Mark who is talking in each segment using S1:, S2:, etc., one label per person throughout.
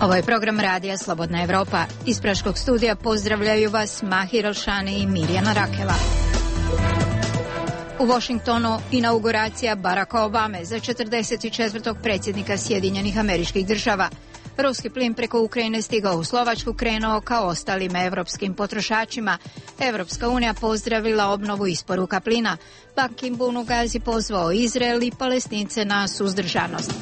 S1: Ovo je program radija Slobodna Evropa. Iz Praškog studija pozdravljaju vas Mahir Alšani i Mirjana Rakela. U Washingtonu inauguracija Baracka Obame za 44. predsjednika Sjedinjenih Američkih Država. Ruski plin preko Ukrajine stigao u Slovačku, krenuo kao ostalim evropskim potrošačima. Evropska unija pozdravila obnovu isporuka plina. Ban Ki-moon u Gazi pozvao Izrael i Palestince na suzdržanost.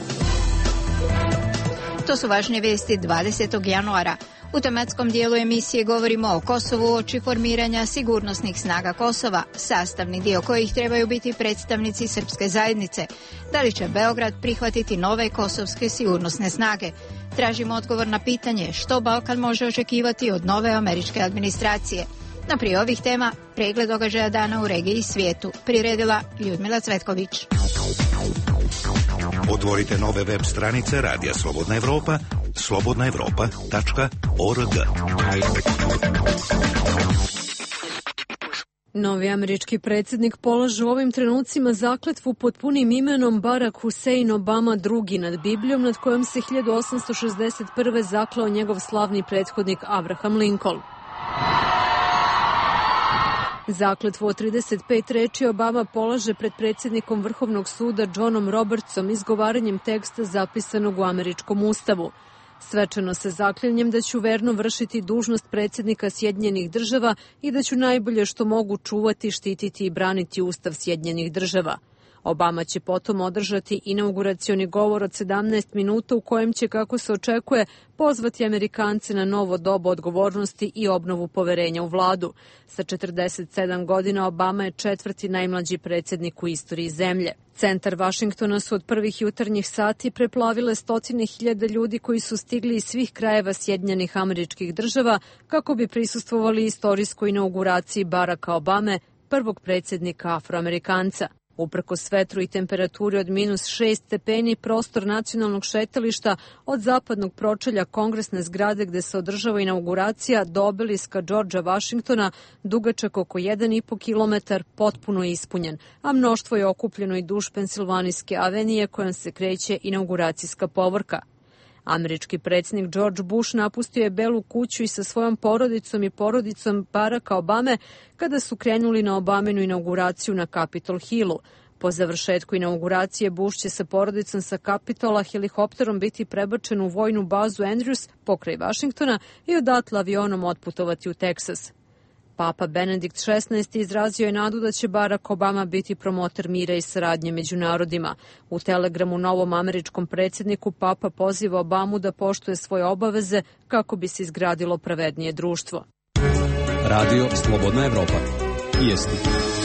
S1: To su važne vijesti 20. januara. U tematskom dijelu emisije govorimo o Kosovu uoči formiranja sigurnosnih snaga Kosova, sastavni dio kojih trebaju biti predstavnici srpske zajednice. Da li će Beograd prihvatiti nove kosovske sigurnosne snage? Tražimo odgovor na pitanje što Balkan može očekivati od nove američke administracije. No prije ovih tema, pregled događaja dana u regiji i svijetu, priredila Ljudmila Cvetković.
S2: Otvorite nove web stranice Radija Slobodna Evropa, slobodnaevropa.org.
S3: Novi američki predsjednik polaže u ovim trenucima zakletvu pod punim imenom Barack Hussein Obama II nad Biblijom, nad kojom se 1861. zaklao njegov slavni prethodnik Abraham Lincoln. Zakletvu od 35 reči Obama polaže pred predsjednikom Vrhovnog suda Johnom Robertsom izgovaranjem teksta zapisanog u američkom ustavu. Svečano se zaklinjem da ću verno vršiti dužnost predsjednika Sjedinjenih Država i da ću najbolje što mogu čuvati, štititi i braniti Ustav Sjedinjenih Država. Obama će potom održati inauguracioni govor od 17 minuta u kojem će, kako se očekuje, pozvati Amerikance na novo doba odgovornosti i obnovu poverenja u vladu. Sa 47 godina Obama je četvrti najmlađi predsjednik u istoriji zemlje. Centar Vašingtona su od prvih jutarnjih sati preplavile stotine hiljada ljudi koji su stigli iz svih krajeva Sjedinjenih Američkih Država kako bi prisustvovali istorijskoj inauguraciji Baracka Obame, prvog predsjednika Afroamerikanca. Uprkos vetru i temperaturi od -6 stepeni, prostor nacionalnog šetališta od zapadnog pročelja kongresne zgrade gde se održava inauguracija do obeliska Georgea Washingtona, dugačak oko 1,5 kilometar, potpuno ispunjen, a mnoštvo je okupljeno i duž Pensilvanijske avenije kojom se kreće inauguracijska povorka. Američki predsjednik George Bush napustio je Belu kuću i sa svojom porodicom i porodicom Baracka Obame kada su krenuli na Obaminu inauguraciju na Capitol Hillu. Po završetku inauguracije Bush će sa porodicom sa Capitola helikopterom biti prebačen u vojnu bazu Andrews pokraj Vašingtona i odatle avionom otputovati u Teksas. Papa Benedikt XVI izrazio je nadu da će Barack Obama biti promotor mira i saradnje među narodima. U telegramu novom američkom predsjedniku Papa poziva Obamu da poštuje svoje obaveze kako bi se izgradilo pravednije društvo.
S4: Radio Slobodna Evropa. Vijesti.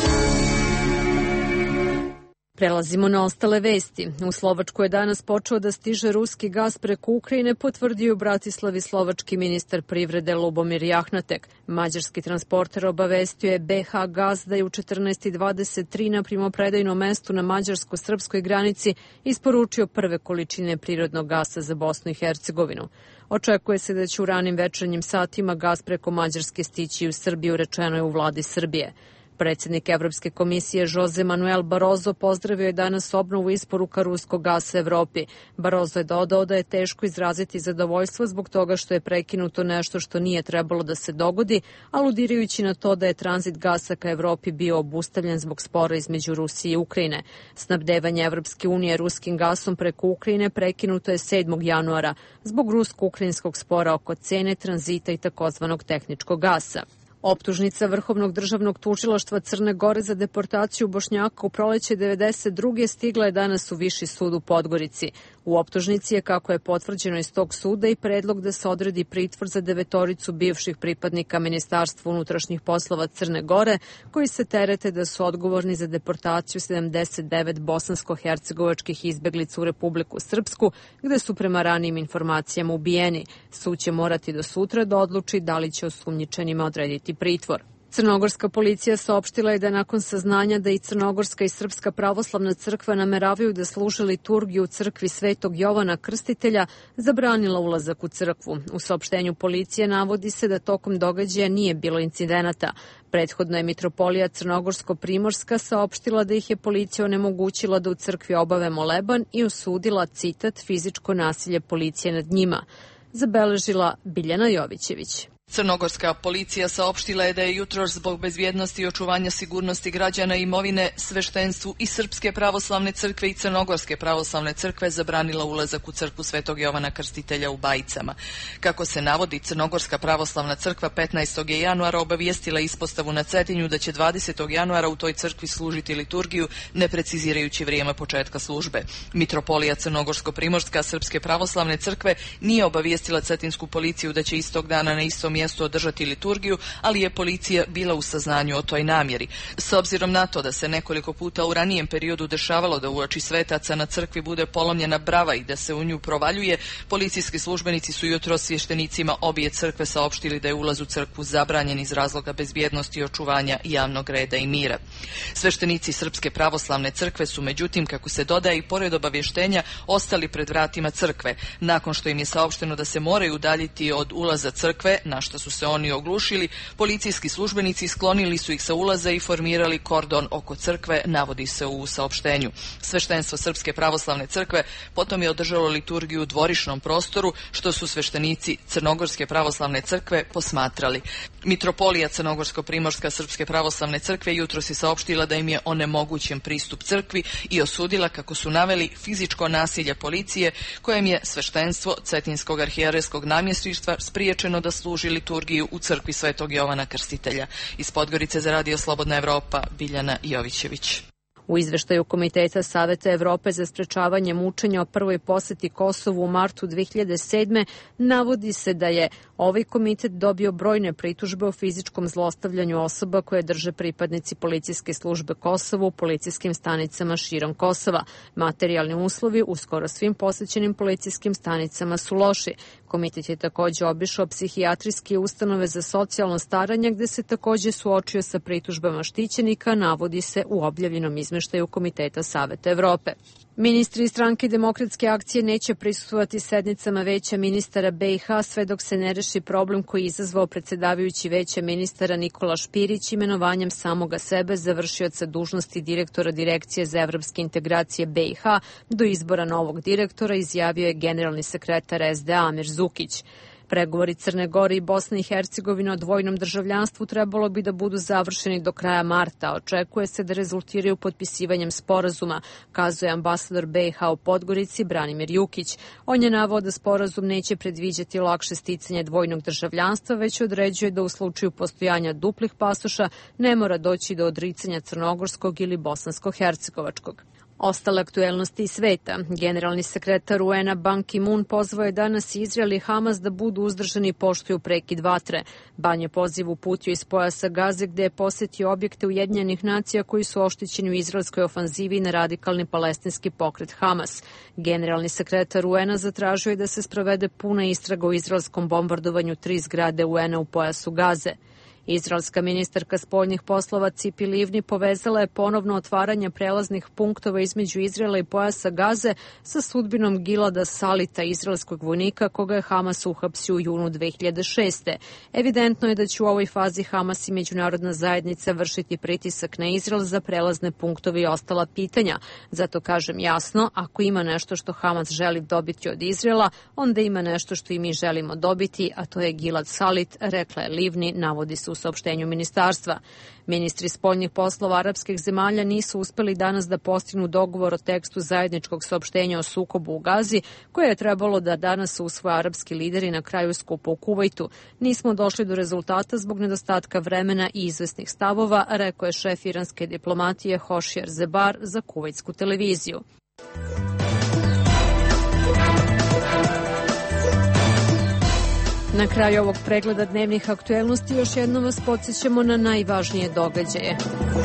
S3: Prelazimo na ostale vesti. U Slovačku je danas počeo da stiže ruski gas preko Ukrajine, potvrdio u Bratislavi slovački ministar privrede Lubomir Jahnatek. Mađarski transporter obavestio je BH Gas da je u 14:23 na primopredajnom mestu na mađarsko-srpskoj granici isporučio prve količine prirodnog gasa za Bosnu i Hercegovinu. Očekuje se da će u ranim večernjim satima gas preko Mađarske stići u Srbiju, rečeno je u vladi Srbije. Predsjednik Evropske komisije Jose Manuel Barroso pozdravio je danas obnovu isporuka ruskog gasa Evropi. Barroso je dodao da je teško izraziti zadovoljstvo zbog toga što je prekinuto nešto što nije trebalo da se dogodi, aludirajući na to da je tranzit gasa ka Evropi bio obustavljen zbog spora između Rusije i Ukrajine. Snabdevanje Evropske unije ruskim gasom preko Ukrajine prekinuto je 7. januara zbog rusko-ukrajinskog spora oko cene, tranzita i takozvanog tehničkog gasa. Optužnica Vrhovnog državnog tužilaštva Crne Gore za deportaciju Bošnjaka u proleće 1992. stigla je danas u Viši sud u Podgorici. U optužnici je, kako je potvrđeno iz tog suda, i predlog da se odredi pritvor za 9 bivših pripadnika Ministarstva unutrašnjih poslova Crne Gore, koji se terete da su odgovorni za deportaciju 79 bosansko-hercegovačkih izbeglica u Republiku Srpsku, gde su prema ranijim informacijama ubijeni. Sud će morati do sutra da odluči da li će osumnjičenima odrediti pritvor. Crnogorska policija saopštila je da nakon saznanja da i Crnogorska i Srpska pravoslavna crkva nameravaju da služe liturgiju u crkvi Svetog Jovana Krstitelja, zabranila ulazak u crkvu. U saopštenju policije navodi se da tokom događaja nije bilo incidenata. Prethodno je mitropolija Crnogorsko-Primorska saopštila da ih je policija onemogućila da u crkvi obave moleban i osudila, citat, fizičko nasilje policije nad njima. zabeležila Biljana Jovićević.
S5: Crnogorska policija saopštila je da je jutros zbog bezbjednosti i očuvanja sigurnosti građana i imovine sveštenstvu i Srpske pravoslavne crkve i Crnogorske pravoslavne crkve zabranila ulazak u crkvu Svetog Jovana Krstitelja u Bajicama. Kako se navodi, Crnogorska pravoslavna crkva 15. je januara obavijestila ispostavu na Cetinju da će 20. januara u toj crkvi služiti liturgiju, ne precizirajući vrijeme početka službe. Mitropolija Crnogorsko-primorska Srpske pravoslavne crkve nije obavijestila cetinsku policiju da će istog dana na istom mjestu održati liturgiju, ali je policija bila u saznanju o toj namjeri. S obzirom na to da se nekoliko puta u ranijem periodu dešavalo da uoči svetaca na crkvi bude polomljena brava i da se u nju provaljuje, policijski službenici su jutros svještenicima obje crkve saopštili da je ulaz u crkvu zabranjen iz razloga bezbjednosti i očuvanja javnog reda i mira. Sveštenici Srpske pravoslavne crkve su međutim, kako se dodaje, i pored obavještenja ostali pred vratima crkve. Nakon što im je saopšteno da se moraju udaljiti od ulaza crkve, na što su se oni oglušili, policijski službenici sklonili su ih sa ulaza i formirali kordon oko crkve, navodi se u saopštenju. Sveštenstvo Srpske pravoslavne crkve potom je održalo liturgiju u dvorišnom prostoru, što su sveštenici Crnogorske pravoslavne crkve posmatrali. Mitropolija Crnogorsko-primorska Srpske pravoslavne crkve jutros je saopštila da im je onemogućen pristup crkvi i osudila, kako su naveli, fizičko nasilje policije kojem je sveštenstvo Cetinskog arhijerejskog namjesništva spriječeno da služi liturgiju u crkvi Svetog Jovana Krstitelja. Iz Podgorice za Radio Slobodna Evropa, Biljana Jovićević.
S3: U izveštaju Komiteta Saveta Evrope za sprečavanje mučenja o prvoj poseti Kosovu u martu 2007. navodi se da je ovaj komitet dobio brojne pritužbe o fizičkom zlostavljanju osoba koje drže pripadnici policijske službe Kosova u policijskim stanicama širom Kosova. Materijalni uslovi u skoro svim posjećenim policijskim stanicama su loši. Komitet je također obišao psihijatrijske ustanove za socijalno staranje, gde se također suočio sa pritužbama štićenika, navodi se u objavljenom izveštaju Komiteta Saveta Evrope. Ministri iz Stranke demokratske akcije neće prisustvovati sednicama Veća ministara BiH sve dok se ne reši problem koji je izazvao predsjedavajući Veća ministara Nikola Špirić imenovanjem samoga sebe za vršioca dužnosti direktora Direkcije za evropske integracije BiH do izbora novog direktora, izjavio je generalni sekretar SDA Amir Zukić. Pregovori Crne Gore i Bosne i Hercegovine o dvojnom državljanstvu trebalo bi da budu završeni do kraja marta. Očekuje se da rezultiraju potpisivanjem sporazuma, kazuje ambasador BiH u Podgorici Branimir Jukić. On je naveo da sporazum neće predviđati lakše sticanje dvojnog državljanstva, već određuje da u slučaju postojanja duplih pasoša ne mora doći do odricanja crnogorskog ili bosansko-hercegovačkog. Ostale aktuelnosti iz sveta. Generalni sekretar UN-a Ban Ki-moon pozvao je danas Izrael i Hamas da budu uzdržani i poštuju prekid vatre. Ban je poziv uputio iz pojasa Gaze, gde je posjetio objekte Ujedinjenih nacija koji su oštećeni u izraelskoj ofanzivi na radikalni palestinski pokret Hamas. Generalni sekretar UN-a zatražio je da se sprovede puna istraga o izraelskom bombardovanju 3 zgrade UN-a u pojasu Gaze. Izraelska ministarka spoljnih poslova Cipi Livni povezala je ponovno otvaranje prelaznih punktova između Izraela i pojasa Gaze sa sudbinom Gilada Salita, izraelskog vojnika koga je Hamas uhapsio u junu 2006. Evidentno je da će u ovoj fazi Hamas i međunarodna zajednica vršiti pritisak na Izrael za prelazne punktove i ostala pitanja. Zato kažem jasno, ako ima nešto što Hamas želi dobiti od Izraela, onda ima nešto što i mi želimo dobiti, a to je Gilad Salit, rekla je Livni, navodi se u saopštenju ministarstva. Ministri spoljnih poslova arapskih zemalja nisu uspeli danas da postignu dogovor o tekstu zajedničkog saopštenja o sukobu u Gazi, koje je trebalo da danas usvoje arapski lideri na kraju skupa u Kuvajtu. Nismo došli do rezultata zbog nedostatka vremena i izvesnih stavova, rekao je šef iranske diplomatije Hošijar Zebar za kuvajtsku televiziju. Na kraju ovog pregleda dnevnih aktuelnosti još jednom vas podsjećamo na najvažnije događaje.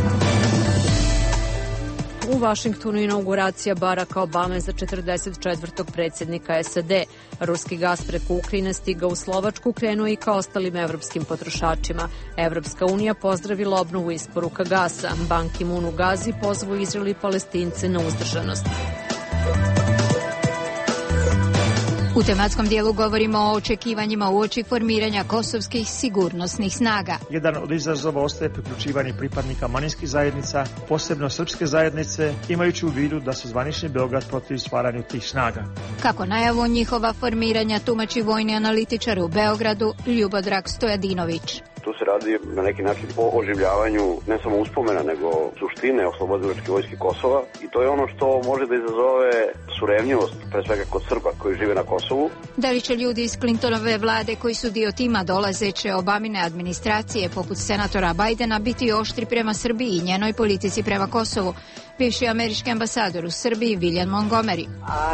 S3: U Vašingtonu inauguracija Baracka Obame za 44. predsjednika SAD. Ruski gas preko Ukrajine stigao u Slovačku, krenuo i ka ostalim evropskim potrošačima. Evropska unija pozdravila obnovu isporuka gasa. Ban Ki-moon u Gazi pozvao Izrael i Palestince na uzdržanost.
S1: U tematskom dijelu govorimo o očekivanjima uoči formiranja kosovskih sigurnosnih snaga.
S6: Jedan od izazova ostaje priključivanje pripadnika manjinskih zajednica, posebno srpske zajednice, imajući u vidu da se zvanični Beograd protiv stvaranju tih snaga.
S1: Kako najavu njihova formiranja tumači vojni analitičar u Beogradu Ljubodrag Stojadinović.
S7: Tu se radi na neki način o oživljavanju ne samo uspomena, nego suštine oslobodilačke vojske Kosova i to je ono što može da izazove surevnjivost, pre svega kod Srba koji žive na Kosovu.
S1: Da li će ljudi iz Clintonove vlade koji su dio tima dolazeće Obamine administracije poput senatora Bajdena biti oštri prema Srbiji i njenoj politici prema Kosovu? Bivši američki ambasador u Srbiji William Montgomery.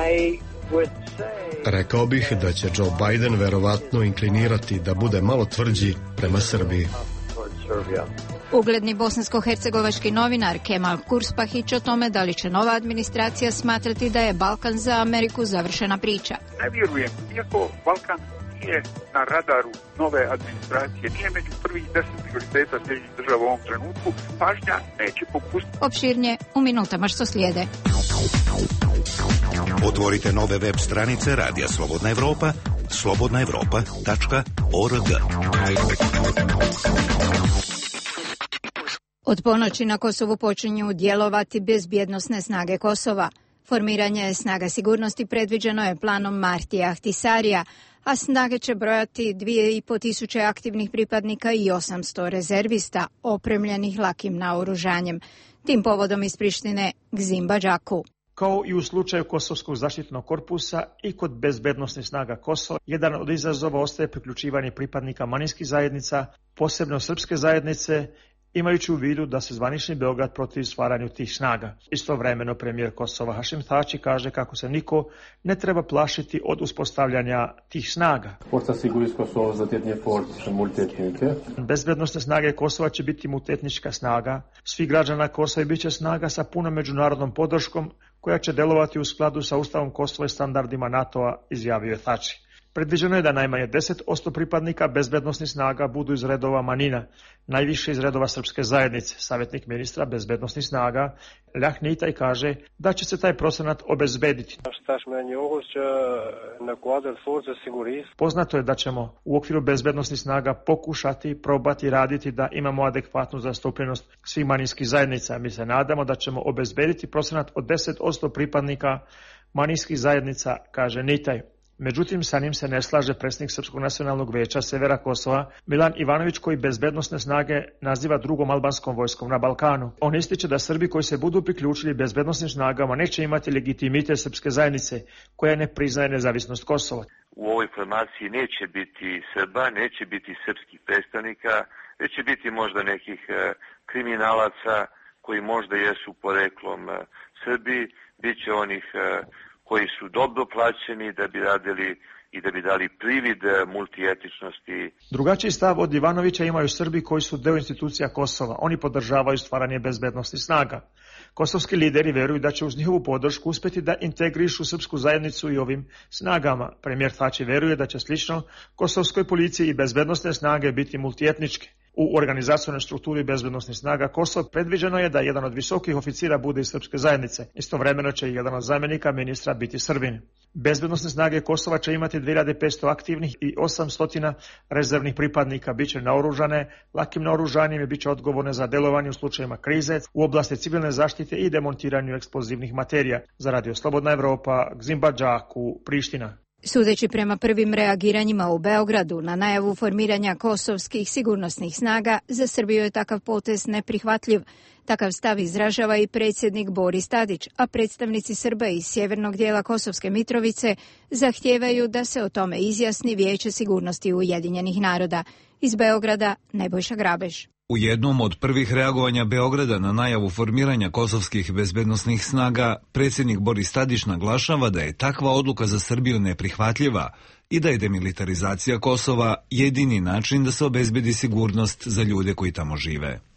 S8: Rekao bih da će Joe Biden verovatno inklinirati da bude malo tvrđi prema Srbiji.
S1: Ugledni bosansko-hercegovački novinar Kemal Kurspahić o tome da li će nova administracija smatrati da je Balkan za Ameriku završena priča.
S9: Ne vjerujem, iako Balkan nije na radaru nove administracije, nije među prvih 10 prioriteta sljedećih država u ovom trenutku, pažnja neće popustiti.
S1: Opširnije u minutama što slijede.
S2: Otvorite nove web stranice Radija Slobodna Evropa, slobodnaevropa.org.
S1: Od ponoći na Kosovu počinju djelovati bezbjednosne snage Kosova. Formiranje snaga sigurnosti predviđeno je planom Martija Ahtisarija, a snage će brojati 2500 aktivnih pripadnika i 800 rezervista opremljenih lakim naoružanjem. Tim povodom iz Prištine Gzimba Đaku.
S6: Kao i u slučaju Kosovskog zaštitnog korpusa i kod bezbednosnih snaga Kosova, jedan od izazova ostaje priključivanje pripadnika manjinskih zajednica, posebno srpske zajednice, imajući u vidu da se zvanični Beograd protiv stvaranju tih snaga. Istovremeno premijer Kosova Hašim Tači kaže kako se niko ne treba plašiti od uspostavljanja tih snaga. Bezbednosne snage Kosova će biti multietnička snaga. Svi građana Kosova bit će snaga sa punom međunarodnom podrškom koja će delovati u skladu sa Ustavom Kosova i standardima NATO-a, izjavio je Tači. Predviđeno je da najmanje 10% pripadnika bezbednosnih snaga budu iz redova manjina, najviše iz redova srpske zajednice. Savjetnik ministra bezbednosnih snaga Ljah Nitaj kaže da će se taj procenat obezbediti. Poznato je da ćemo u okviru bezbednosnih snaga pokušati, probati raditi da imamo adekvatnu zastupljenost svih manjinskih zajednica. Mi se nadamo da ćemo obezbediti procenat od 10% pripadnika manjinskih zajednica, kaže Nitaj. Međutim, sa njim se ne slaže predsjednik Srpskog nacionalnog veća Severa Kosova, Milan Ivanović, koji bezbednosne snage naziva drugom albanskom vojskom na Balkanu. On ističe da Srbi koji se budu priključili bezbednosnim snagama neće imati legitimitet srpske zajednice, koja ne priznaje nezavisnost Kosova.
S10: U ovoj formaciji neće biti Srba, neće biti srpskih predstavnika, neće biti možda nekih kriminalaca koji možda jesu poreklom Srbi, bit će onih koji su dobro plaćeni da bi radili i da bi dali privid multietičnosti.
S6: Drugačiji stav od Ivanovića imaju Srbi koji su deo institucija Kosova. Oni podržavaju stvaranje bezbednosnih snaga. Kosovski lideri veruju da će uz njihovu podršku uspeti da integrišu srpsku zajednicu i ovim snagama. Premijer Tači veruje da će slično kosovskoj policiji i bezbednosne snage biti multietničke. U organizacionoj strukturi bezbednosnih snaga Kosova predviđeno je da jedan od visokih oficira bude iz srpske zajednice. Istovremeno će i jedan od zamjenika ministra biti Srbin. Bezbednosne snage Kosova će imati 2500 aktivnih i 800 rezervnih pripadnika. Biće naoružane lakim naoružanjem i biće odgovorne za delovanje u slučajevima krize u oblasti civilne zaštite i demontiranju eksplozivnih materija. Za Radio Slobodna Evropa, Gzimba Đaku, Priština.
S1: Sudeći prema prvim reagiranjima u Beogradu na najavu formiranja kosovskih sigurnosnih snaga, za Srbiju je takav potez neprihvatljiv. Takav stav izražava i predsjednik Boris Tadić, a predstavnici Srba iz sjevernog dijela Kosovske Mitrovice zahtijevaju da se o tome izjasni Vijeće sigurnosti Ujedinjenih naroda. Iz Beograda Nebojša Grabež.
S11: U jednom od prvih reagovanja Beograda na najavu formiranja kosovskih bezbednosnih snaga, predsjednik Boris Tadić naglašava da je takva odluka za Srbiju neprihvatljiva i da je demilitarizacija Kosova jedini način da se obezbedi sigurnost za ljude koji tamo žive.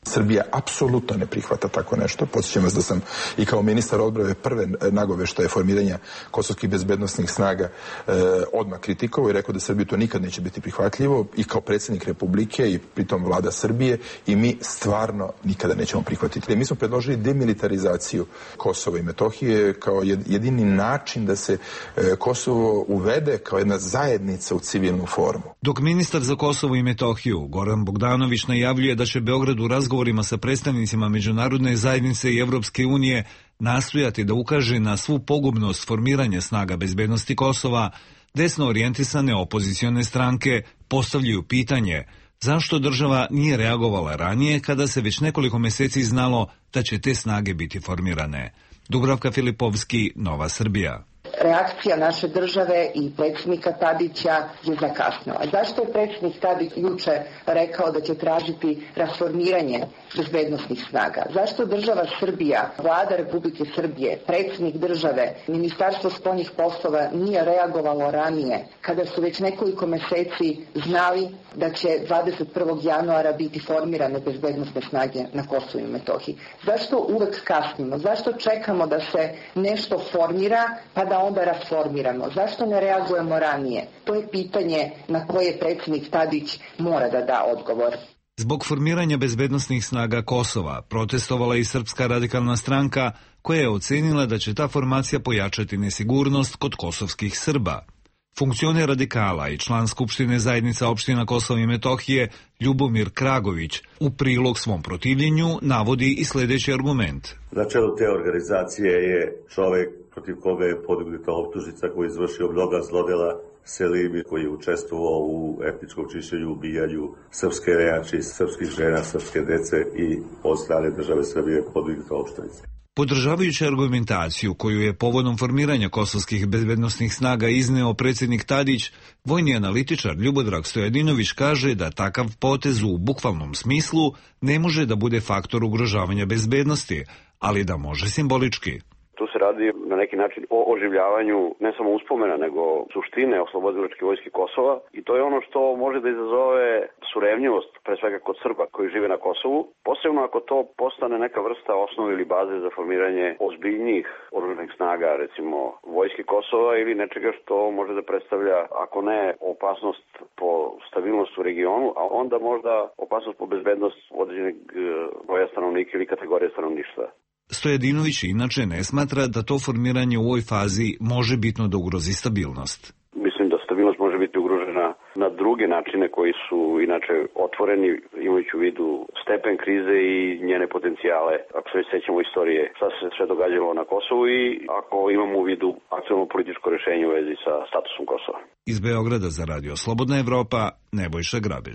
S12: Srbija apsolutno ne prihvata tako nešto. Podsjećam vas da sam i kao ministar odbrane prve nagoveštaje formiranja kosovskih bezbednosnih snaga odmah kritikovao i rekao da Srbiji to nikad neće biti prihvatljivo, i kao predsjednik Republike i pritom vlada Srbije, i mi stvarno nikada nećemo prihvatiti. Mi smo predložili demilitarizaciju Kosova i Metohije kao jedini način da se Kosovo uvede kao jedna zajednica u civilnu formu.
S11: Dok ministar za Kosovo i Metohiju Goran Bogdanović najavljuje da će Beograd u razgovorima sa predstavnicima međunarodne zajednice i Evropske unije nastojati da ukaže na svu pogubnost formiranja snaga bezbednosti Kosova, desno orijentisane opozicione stranke postavljaju pitanje zašto država nije reagovala ranije kada se već nekoliko meseci znalo da će te snage biti formirane. Dubravka Filipovski, Nova Srbija.
S13: Reakcija naše države i predsjednika Tadića je zakasnila. Zašto je predsjednik Tadić juče rekao da će tražiti rasformiranje bezbednosnih snaga? Zašto država Srbija, vlada Republike Srbije, predsjednik države, Ministarstvo spoljnih poslova nije reagovalo ranije kada su već nekoliko meseci znali da će 21. januara biti formirane bezbednosne snage na Kosovu i Metohiji? Zašto uvek kasnimo? Zašto čekamo da se nešto formira pa da onda rasformiramo? Zašto ne reagujemo ranije? To je pitanje na koje predsjednik Tadić mora da da odgovor.
S11: Zbog formiranja bezbednosnih snaga Kosova protestovala i Srpska radikalna stranka, koja je ocenila da će ta formacija pojačati nesigurnost kod kosovskih Srba. Funkcioner radikala i član Skupštine zajednica opština Kosova i Metohije Ljubomir Kragović u prilog svom protivljenju navodi i sljedeći argument.
S14: Na čelu te organizacije je čovjek protiv koga je podignuta optužnica koji je izvršio mnoga zlodela, Selimi, koji je učestvovao u etničkom čišćenju, ubijanju srpske rejači, srpskih žena, srpske dece, i od strane države Srbije podignuta optužnica.
S11: Podržavajući argumentaciju koju je povodom formiranja kosovskih bezbednosnih snaga izneo predsjednik Tadić, vojni analitičar Ljubodrag Stojadinović kaže da takav potez u bukvalnom smislu ne može da bude faktor ugrožavanja bezbednosti, ali da može simbolički.
S7: Tu se radi na neki način o oživljavanju ne samo uspomena, nego suštine oslobodilačke vojske Kosova, i to je ono što može da izazove surevnjivost, pre svega kod Srba koji žive na Kosovu, posebno ako to postane neka vrsta osnove ili baze za formiranje ozbiljnijih oružanih snaga, recimo vojske Kosova ili nečega što može da predstavlja, ako ne opasnost po stabilnost u regionu, a onda možda opasnost po bezbednost određenog broja stanovnika ili kategorije stanovništva.
S11: Stojadinović inače ne smatra da to formiranje u ovoj fazi može bitno da ugrozi stabilnost.
S7: Mislim da stabilnost može biti ugrožena na druge načine koji su inače otvoreni, imajući u vidu stepen krize i njene potencijale. Ako se već sećamo istorije šta se sve događalo na Kosovu i ako imamo u vidu aktualno političko rješenje u vezi sa statusom Kosova.
S11: Iz Beograda za Radio Slobodna Evropa, Nebojša Grabež.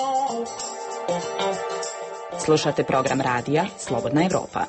S15: Slušate program radija Slobodna Evropa.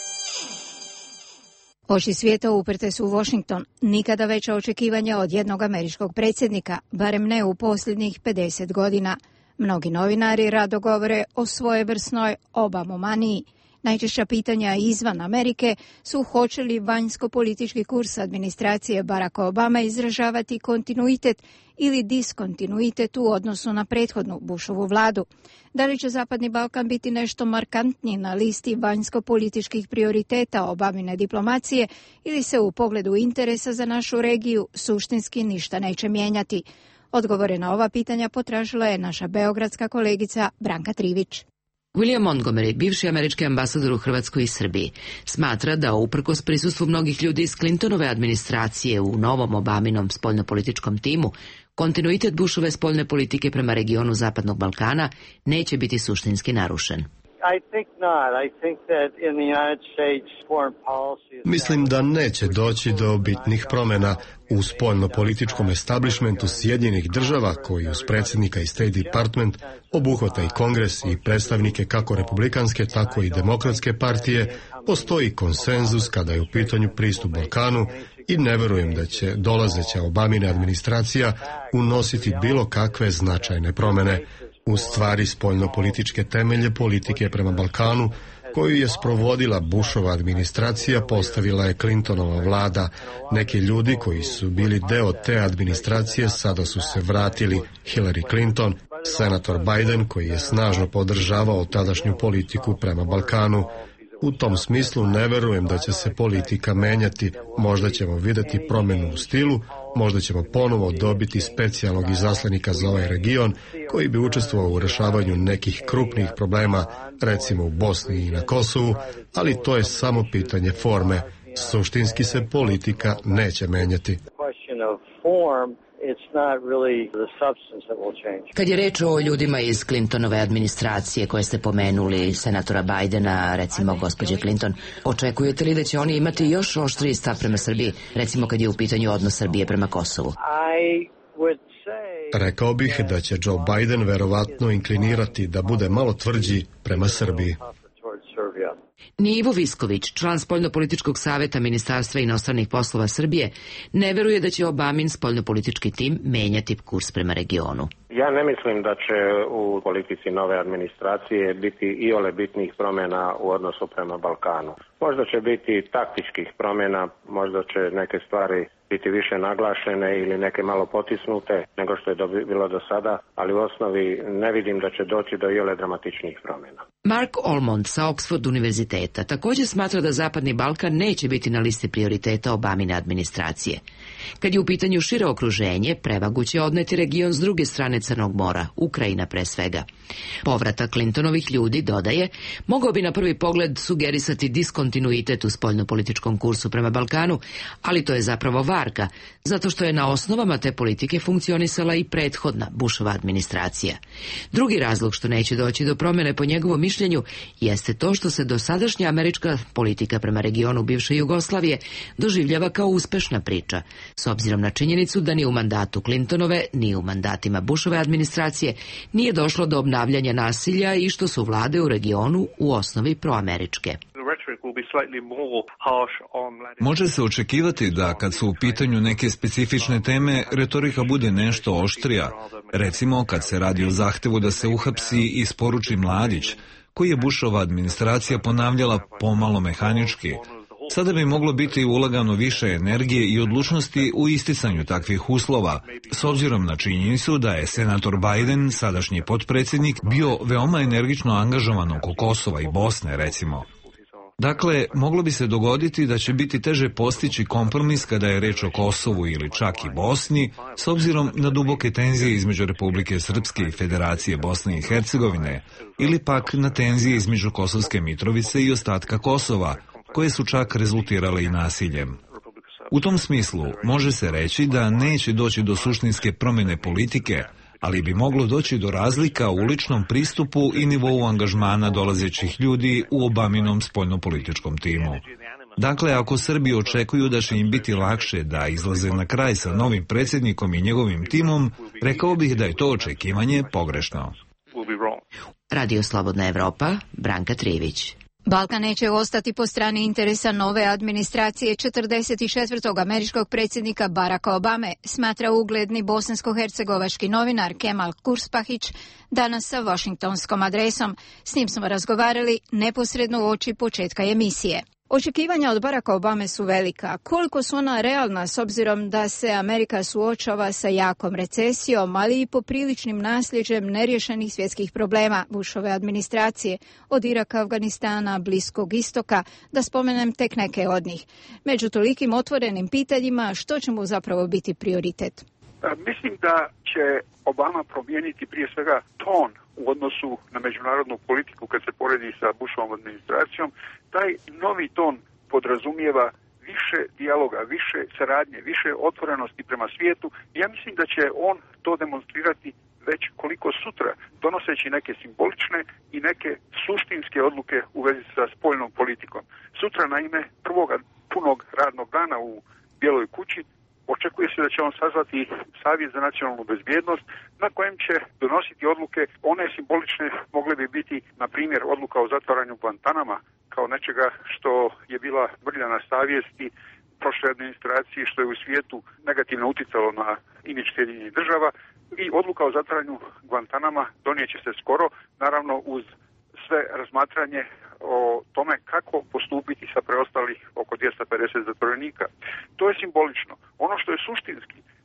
S1: Oči svijeta uprte su u Washington. Nikada veća očekivanja od jednog američkog predsjednika, barem ne u posljednjih 50 godina. Mnogi novinari rado govore o svojevrsnoj Obamomaniji. Najčešća pitanja izvan Amerike su hoće li vanjsko-politički kurs administracije Baracka Obame izražavati kontinuitet ili diskontinuitet u odnosu na prethodnu Bushovu vladu. Da li će Zapadni Balkan biti nešto markantniji na listi vanjsko-političkih prioriteta Obamine diplomacije ili se u pogledu interesa za našu regiju suštinski ništa neće mijenjati? Odgovore na ova pitanja potražila je naša beogradska kolegica Branka Trivić.
S16: William Montgomery, bivši američki ambasador u Hrvatskoj i Srbiji, smatra da uprkos prisustvu mnogih ljudi iz Clintonove administracije u novom Obaminom spoljnopolitičkom timu, kontinuitet Bushove spoljne politike prema regionu Zapadnog Balkana neće biti suštinski narušen.
S8: Mislim da neće doći do bitnih promjena u spoljnopolitičkom establishmentu Sjedinjenih država koji uz predsjednika i State Department obuhvata i Kongres i predstavnike kako republikanske tako i demokratske partije. Postoji konsenzus kada je u pitanju pristup Balkanu i ne vjerujem da će dolazeća Obamina administracija unositi bilo kakve značajne promjene. U stvari spoljnopolitičke temelje politike prema Balkanu koju je sprovodila Bushova administracija postavila je Clintonova vlada. Neki ljudi koji su bili deo te administracije sada su se vratili. Hillary Clinton, senator Biden koji je snažno podržavao tadašnju politiku prema Balkanu. U tom smislu ne verujem da će se politika menjati, možda ćemo vidjeti promjenu u stilu, možda ćemo ponovo dobiti specijalnog izaslanika za ovaj region koji bi učestvovao u rješavanju nekih krupnih problema, recimo u Bosni i na Kosovu, ali to je samo pitanje forme. Suštinski se politika neće menjati.
S16: Kad je reč o ljudima iz Clintonove administracije koje ste pomenuli, senatora Bidena, recimo gospođe Clinton, očekujete li da će oni imati još oštriji stav prema Srbiji, recimo kad je u pitanju odnos Srbije prema Kosovu?
S8: Rekao bih da će Joe Biden verovatno inklinirati da bude malo tvrđi prema Srbiji.
S16: Ni Ivo Visković, član Spoljnopolitičkog saveta Ministarstva inostranih poslova Srbije, ne veruje da će Obamin spoljnopolitički tim menjati kurs prema regionu.
S17: Ja ne mislim da će u politici nove administracije biti iole bitnih promjena u odnosu prema Balkanu. Možda će biti taktičkih promjena, možda će neke stvari biti više naglašene ili neke malo potisnute nego što je bilo do sada, ali u osnovi ne vidim da će doći do iole dramatičnih promjena.
S16: Mark Olmond sa Oxford univerziteta također smatra da Zapadni Balkan neće biti na listi prioriteta Obamine administracije. Kad je u pitanju šire okruženje, prevagu će odneti region s druge strane Crnog mora, Ukrajina pre svega. Povratak Clintonovih ljudi, dodaje, mogao bi na prvi pogled sugerisati diskontinuitet u spoljnopolitičkom kursu prema Balkanu, ali to je zapravo varka, zato što je na osnovama te politike funkcionisala i prethodna Bushova administracija. Drugi razlog što neće doći do promjene po njegovom mišljenju jeste to što se dosadašnja američka politika prema regionu bivše Jugoslavije doživljava kao uspešna priča, s obzirom na činjenicu da ni u mandatu Clintonove, ni u mandatima Bushove administracije nije došlo do obnavljanja nasilja i što su vlade u regionu u osnovi proameričke.
S11: Može se očekivati da kad su u pitanju neke specifične teme, retorika bude nešto oštrija. Recimo kad se radi o zahtevu da se uhapsi i isporuči mladić, koji je Bushova administracija ponavljala pomalo mehanički. Sada bi moglo biti ulagano više energije i odlučnosti u isticanju takvih uslova, s obzirom na činjenicu da je senator Biden, sadašnji potpredsjednik, bio veoma energično angažovan oko Kosova i Bosne, recimo. Dakle, moglo bi se dogoditi da će biti teže postići kompromis kada je reč o Kosovu ili čak i Bosni, s obzirom na duboke tenzije između Republike Srpske i Federacije Bosne i Hercegovine, ili pak na tenzije između Kosovske Mitrovice i ostatka Kosova, koje su čak rezultirale i nasiljem. U tom smislu može se reći da neće doći do suštinske promjene politike, ali bi moglo doći do razlika u ličnom pristupu i nivou angažmana dolazećih ljudi u Obaminom spoljnopolitičkom timu. Dakle, ako Srbi očekuju da će im biti lakše da izlaze na kraj sa novim predsjednikom i njegovim timom, rekao bih da je to očekivanje pogrešno.
S16: Radio Slobodna Evropa, Branka Trivić.
S1: Balkan neće ostati po strani interesa nove administracije 44. američkog predsjednika Baracka Obame, smatra ugledni bosansko-hercegovački novinar Kemal Kurspahić danas sa washingtonskom adresom. S njim smo razgovarali neposredno uoči početka emisije. Očekivanja od Baracka Obame su velika. Koliko su ona realna s obzirom da se Amerika suočava sa jakom recesijom, ali i popriličnim nasljeđem neriješenih svjetskih problema Bushove administracije, od Iraka, Afganistana, Bliskog istoka, da spomenem tek neke od njih. Među tolikim otvorenim pitanjima, što će mu zapravo biti prioritet?
S9: Mislim da će Obama promijeniti prije svega ton u odnosu na međunarodnu politiku kad se poredi sa Bushovom administracijom. Taj novi ton podrazumijeva više dijaloga, više saradnje, više otvorenosti prema svijetu. Ja mislim da će on to demonstrirati već koliko sutra, donoseći neke simbolične i neke suštinske odluke u vezi sa spoljnom politikom. Sutra, naime, prvoga punog radnog dana u Bijeloj kući očekuje se da će on sazvati Savjet za nacionalnu bezbjednost na kojem će donositi odluke. One simbolične mogle bi biti, na primjer, odluka o zatvaranju Guantanama kao nečega što je bila mrlja na savjesti prošle administracije, što je u svijetu negativno utjecalo na imidž Sjedinjenih država, i odluka o zatvaranju Guantanama donijeće se skoro, naravno uz sve razmatranje o tome kako postupiti sa preostalih oko 250 zatvorenika. To je simbolično. Ono što je suštinski,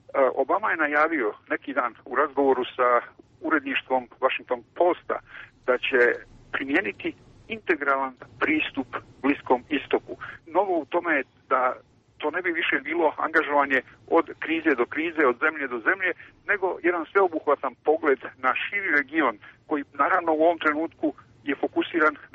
S9: Obama je najavio neki dan u razgovoru sa uredništvom Washington Posta da će primijeniti integralan pristup Bliskom istoku. Novo u tome je da to ne bi više bilo angažovanje od krize do krize, od zemlje do zemlje, nego jedan sveobuhvatan pogled na širi region koji naravno u ovom trenutku je fokusiran na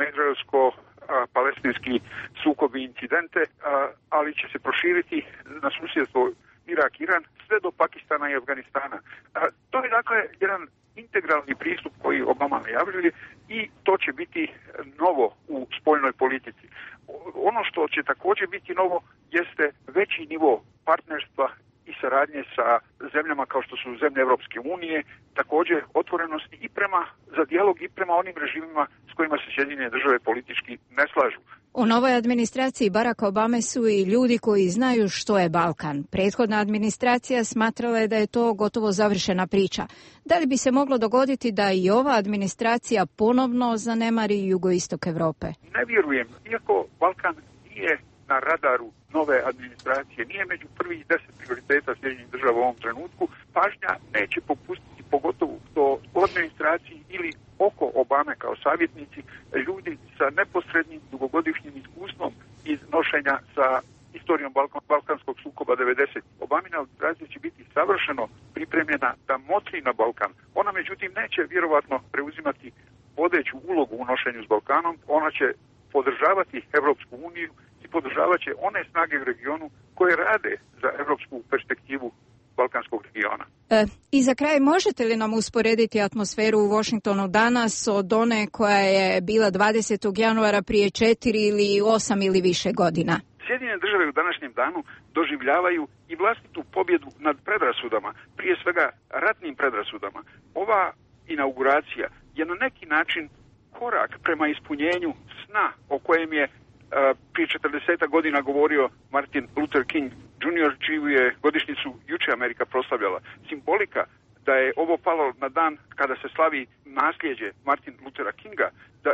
S9: izraelsko-palestinski sukob i incidente, ali će se proširiti na susjedstvo Irak, Iran, sve do Pakistana i Afganistana. To je dakle jedan integralni pristup koji Obama najavljuje i to će biti novo u spoljnoj politici. Ono što će također biti novo jeste veći nivo partnerstva i saradnje sa zemljama kao što su zemlje Europske unije, također otvorenosti i za dijalog i prema onim režimima s kojima se Sjedinjene države politički ne slažu.
S1: U novoj administraciji Baracka Obame su i ljudi koji znaju što je Balkan. Prethodna administracija smatrala je da je to gotovo završena priča. Da li bi se moglo dogoditi da i ova administracija ponovno zanemari jugoistok Europe?
S9: Ne vjerujem, iako Balkan nije na radaru nove administracije, nije među prvih 10 prioriteta Sjedinjenih država u ovom trenutku, pažnja neće popustiti, pogotovo to u administraciji ili oko Obame kao savjetnici, ljudi sa neposrednim dugogodišnjim iskustvom iz nošenja sa istorijom balkanskog sukoba 90. Obamina administracija će biti savršeno pripremljena da motri na Balkan. Ona međutim neće vjerovatno preuzimati vodeću ulogu u nošenju s Balkanom, ona će podržavati Europsku uniju i podržavat će one snage u regionu koje rade za europsku perspektivu balkanskog regiona.
S1: I za kraj, možete li nam usporediti atmosferu u Washingtonu danas od one koja je bila 20. januara prije 4 ili 8 ili više godina?
S9: Sjedinjene države u današnjem danu doživljavaju i vlastitu pobjedu nad predrasudama, prije svega ratnim predrasudama. Ova inauguracija je na neki način korak prema ispunjenju sna o kojem je prije 40 godina govorio Martin Luther King Jr., čiju je godišnjicu juče Amerika proslavljala. Simbolika da je ovo palo na dan kada se slavi nasljeđe Martin Luthera Kinga,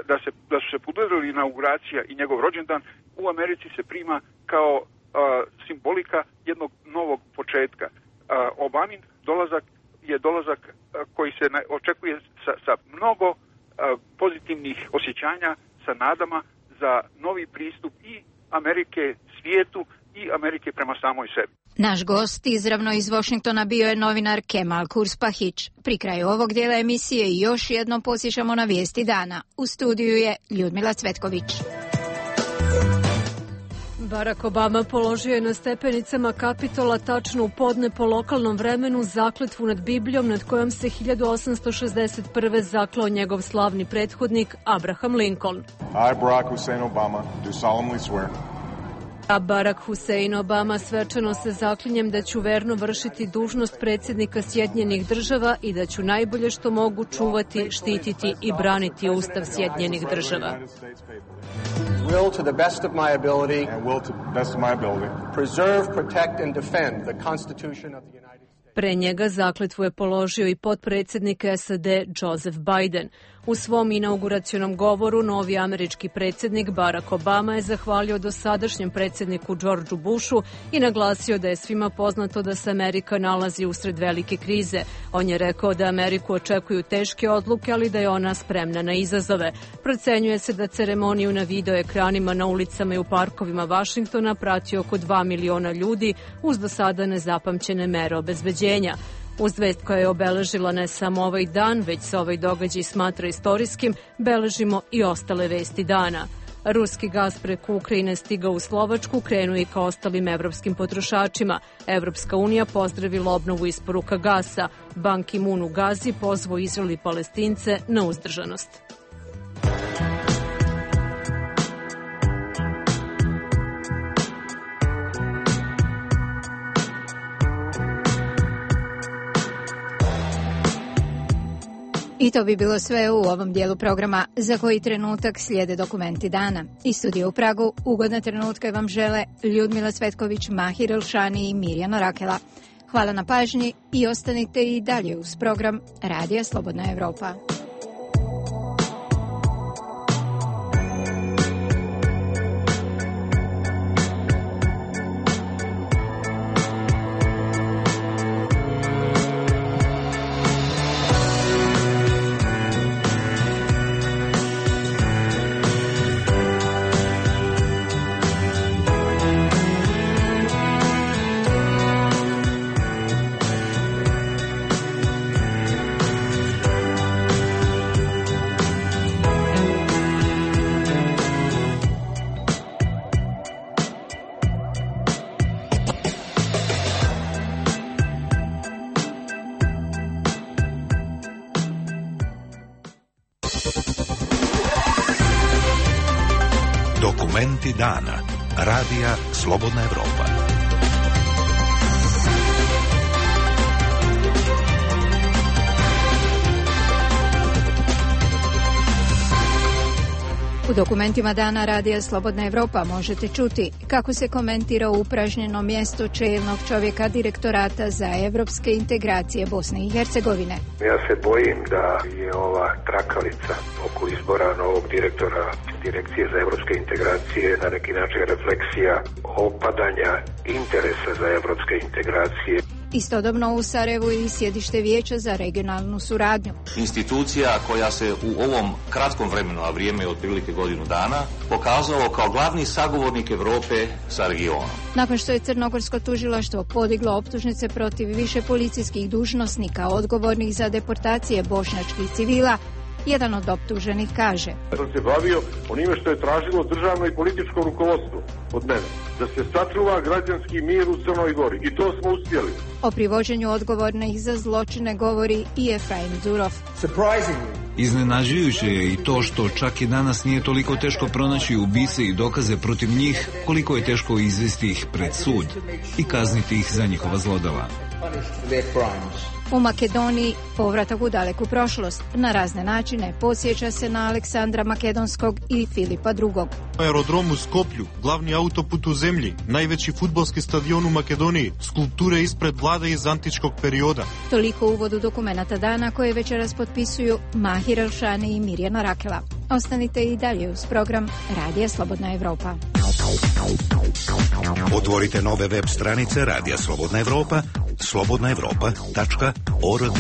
S9: da su se podudarili inauguracija i njegov rođendan, u Americi se prima kao simbolika jednog novog početka. Obamin dolazak je dolazak koji se očekuje sa mnogo pozitivnih osjećanja, sa nadama za novi pristup i Amerike svijetu i Amerike prema samoj sebi.
S1: Naš gost izravno iz Washingtona bio je novinar Kemal Kurspahić. Pri kraju ovog dijela emisije još jednom posjećamo na vijesti dana. U studiju je Ljudmila Cvetković.
S3: Barack Obama položio je na stepenicama Kapitola tačno u podne po lokalnom vremenu zakletvu nad Biblijom nad kojom se 1861. zaklao njegov slavni prethodnik Abraham Lincoln.
S18: I, Barack Hussein Obama, do solemnly swear.
S3: A Barack Hussein Obama svečano se zaklinjem da ću verno vršiti dužnost predsjednika Sjedinjenih država i da ću najbolje što mogu čuvati, štititi i braniti Ustav Sjedinjenih država.
S19: Will to the best of my ability preserve, protect and defend the Constitution of the United States.
S3: Pre njega zakletvu je položio i potpredsjednik SAD Joseph Biden. U svom inauguracionom govoru novi američki predsjednik Barack Obama je zahvalio dosadašnjem predsjedniku Georgeu Bushu i naglasio da je svima poznato da se Amerika nalazi usred velike krize. On je rekao da Ameriku očekuju teške odluke, ali da je ona spremna na izazove. Procenjuje se da ceremoniju na video ekranima na ulicama i u parkovima Vašingtona prati oko 2 miliona ljudi uz do sada nezapamćene mere obezbeđenja. Uz vest koja je obeležila ne samo ovaj dan, već se ovaj događaj smatra istorijskim, beležimo i ostale vesti dana. Ruski gas preko Ukrajine stigao u Slovačku, krenuo i ka ostalim evropskim potrošačima. Evropska unija pozdravila obnovu isporuka gasa. Ban Ki-moon u Gazi pozvao Izrael i Palestince na uzdržanost.
S1: I to bi bilo sve u ovom dijelu programa. Za koji trenutak slijede dokumenti dana. Iz studija u Pragu ugodne trenutke vam žele Ljudmila Cvetković, Mahir Elšani i Mirjana Rakela. Hvala na pažnji i ostanite i dalje uz program Radija Slobodna Evropa.
S2: Dokumenti dana. Radija Slobodna Evropa.
S1: U dokumentima dana Radija Slobodna Evropa možete čuti kako se komentira upražnjeno mjesto čelnog čovjeka direktorata za evropske integracije Bosne i Hercegovine.
S20: Ja se bojim da je ova trakalica oko izbora novog direktora Direkcije za evropske integracije na neki način refleksija opadanja interesa za evropske integracije.
S1: Istodobno u Sarajevu i sjedište Vijeća za regionalnu suradnju.
S21: Institucija koja se u ovom kratkom vremenu, a vrijeme je otprilike godinu dana, pokazalo kao glavni sagovornik Europe sa regionom.
S1: Nakon što je Crnogorsko tužilaštvo podiglo optužnice protiv više policijskih dužnosnika odgovornih za deportacije bošnjačkih civila, jedan od optuženih kaže:
S22: sam se bavio onime što je tražilo državno i političko rukovodstvo od mene, da se sačuva građanski mir u Crnoj Gori, i to smo uspjeli.
S1: O privođenju odgovornih za zločine govori i Efraim Durov.
S11: Iznenađujuće je i to što čak i danas nije toliko teško pronaći ubice i dokaze protiv njih, koliko je teško izvesti ih pred sud i kazniti ih za njihova zlodela.
S1: U Makedoniji povratak u daleku prošlost. Na razne načine podsjeća se na Aleksandra Makedonskog i Filipa II.
S23: Aerodrom u Skoplju, glavni autoput u zemlji, najveći fudbalski stadion u Makedoniji, skulpture ispred vlade iz antičkog perioda.
S1: Toliko u uvodu dokumenata dana koje večeras potpisuju Mahir Elšani i Mirjana Rakela. Ostanite i dalje uz program Radija Slobodna Evropa.
S2: Otvorite nove web stranice Radija Slobodna Evropa, slobodnaevropa.org.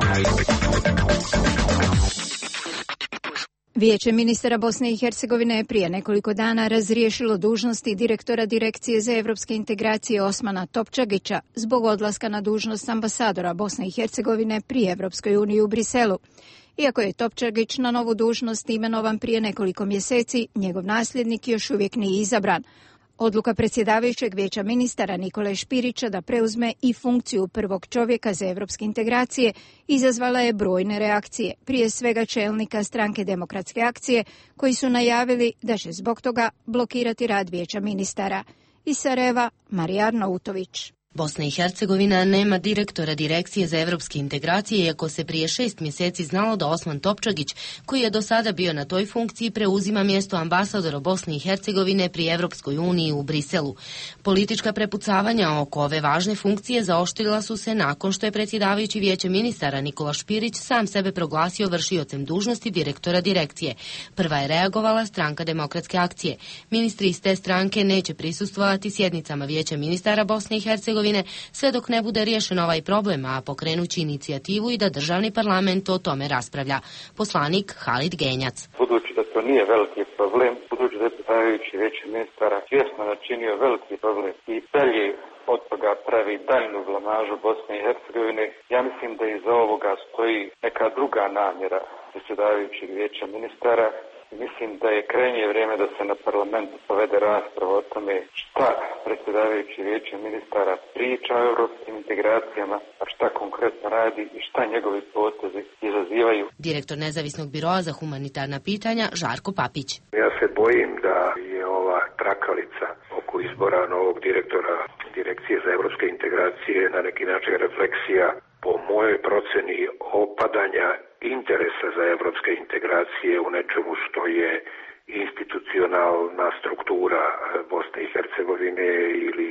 S1: Vijeće ministara Bosne i Hercegovine je prije nekoliko dana razriješilo dužnosti direktora Direkcije za evropske integracije Osmana Topčagića zbog odlaska na dužnost ambasadora Bosne i Hercegovine pri Evropskoj uniji u Briselu. Iako je Topčagić na novu dužnost imenovan prije nekoliko mjeseci, njegov nasljednik još uvijek nije izabran. Odluka predsjedavajućeg Vijeća ministara Nikole Špirića da preuzme i funkciju prvog čovjeka za evropske integracije izazvala je brojne reakcije, prije svega čelnika stranke Demokratske akcije, koji su najavili da će zbog toga blokirati rad Vijeća ministara. Iz Sarajeva, Marija Arnautović.
S24: Bosna i Hercegovina nema direktora Direkcije za evropske integracije, iako se prije 6 mjeseci znalo da Osman Topčagić, koji je do sada bio na toj funkciji, preuzima mjesto ambasadora Bosne i Hercegovine pri Evropskoj uniji u Briselu. Politička prepucavanja oko ove važne funkcije zaoštrila su se nakon što je predsjedavajući Vijeće ministara Nikola Špirić sam sebe proglasio vršiocem dužnosti direktora Direkcije. Prva je reagovala stranka Demokratske akcije. Ministri iz te stranke neće prisustvovati sjednicama Vijeća ministara Bosne i Hercegovine sve dok ne bude riješen ovaj problem, a pokrenući inicijativu i da državni parlament o tome raspravlja. Poslanik Halid Genjac.
S25: Budući da to nije veliki problem, budući da je predsjedavajući Vijeće ministara svjesno načinio veliki problem i dalje od toga pravi daljnu blamažu Bosne i Hercegovine, ja mislim da iza ovoga stoji neka druga namjera predsjedavajućeg Vijeća ministara. Mislim da je krajnje vrijeme da se na parlamentu povede rasprava o tome šta predsjedavajući Vijeće ministara priča o europskim integracijama, a šta konkretno radi i šta njegovi potezi izazivaju.
S24: Direktor Nezavisnog biroa za humanitarna pitanja Žarko Papić.
S20: Ja se bojim da je ova trakalica oko izbora novog direktora Direkcije za evropske integracije na neki način refleksija, po mojoj proceni, opadanja interesa za evropske integracije u nečemu što je institucionalna struktura Bosne i Hercegovine ili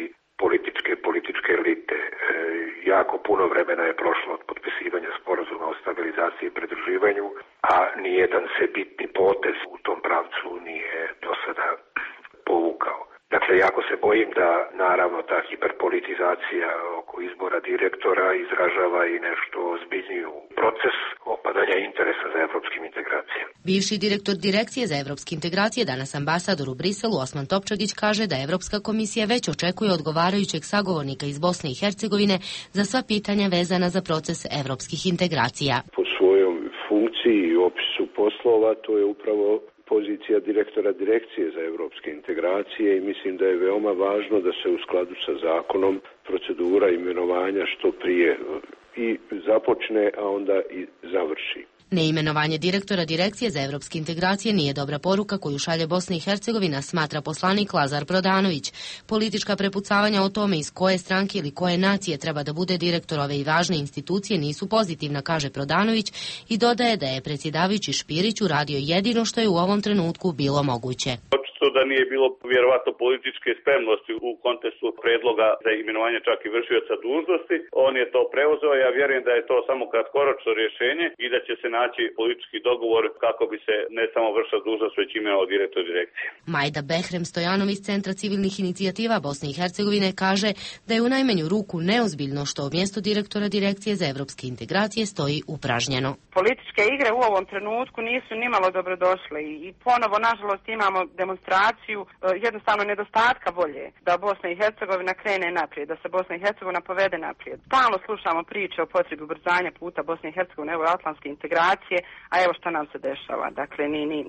S20: političke elite. Jako puno vremena je prošlo od potpisivanja sporazuma o stabilizaciji i pridruživanju, a nijedan se bitni potez u tom pravcu nije do sada povukao. Dakle, jako se bojim da, naravno, ta hiperpolitizacija oko izbora direktora izražava i nešto ozbiljniju proces opadanja interesa za evropskim integracijama.
S24: Bivši direktor Direkcije za evropske integracije, danas ambasador u Briselu, Osman Topčagić, kaže da Evropska komisija već očekuje odgovarajućeg sagovornika iz Bosne i Hercegovine za sva pitanja vezana za proces evropskih integracija.
S26: Po svojom funkciji i opisu poslova to je upravo pozicija direktora Direkcije za evropske integracije i mislim da je veoma važno da se u skladu sa zakonom procedura imenovanja što prije i započne, a onda i završi.
S24: Neimenovanje direktora Direkcije za evropske integracije nije dobra poruka koju šalje Bosna i Hercegovina, smatra poslanik Lazar Prodanović. Politička prepucavanja o tome iz koje stranke ili koje nacije treba da bude direktor ove i važne institucije nisu pozitivna, kaže Prodanović i dodaje da je predsjedavajući Špirić uradio jedino što je u ovom trenutku bilo moguće.
S4: Da nije bilo vjerovatno političke spremnosti u kontekstu predloga za imenovanje čak i vršioca dužnosti. On je to preuzeo, ja vjerujem da je to samo kratkoročno rješenje i da će se naći politički dogovor kako bi se ne samo vršio dužnost, već imenovao direktor direkcije.
S24: Majda Behrem Stojanov iz Centra civilnih inicijativa Bosne i Hercegovine kaže da je u najmanju ruku neozbiljno što mjesto direktora Direkcije za evropske integracije stoji upražnjeno.
S5: Političke igre u ovom trenutku nisu nimalo dobrodošle i ponovo, nažalost, imamo demonstraciju jednostavno nedostatka volje da Bosna i Hercegovina krene naprijed, da se Bosna i Hercegovina povede naprijed. Stalno slušamo priče o potrebi ubrzanja puta Bosne i Hercegovine euroatlantske integracije, a evo šta nam se dešava. Dakle,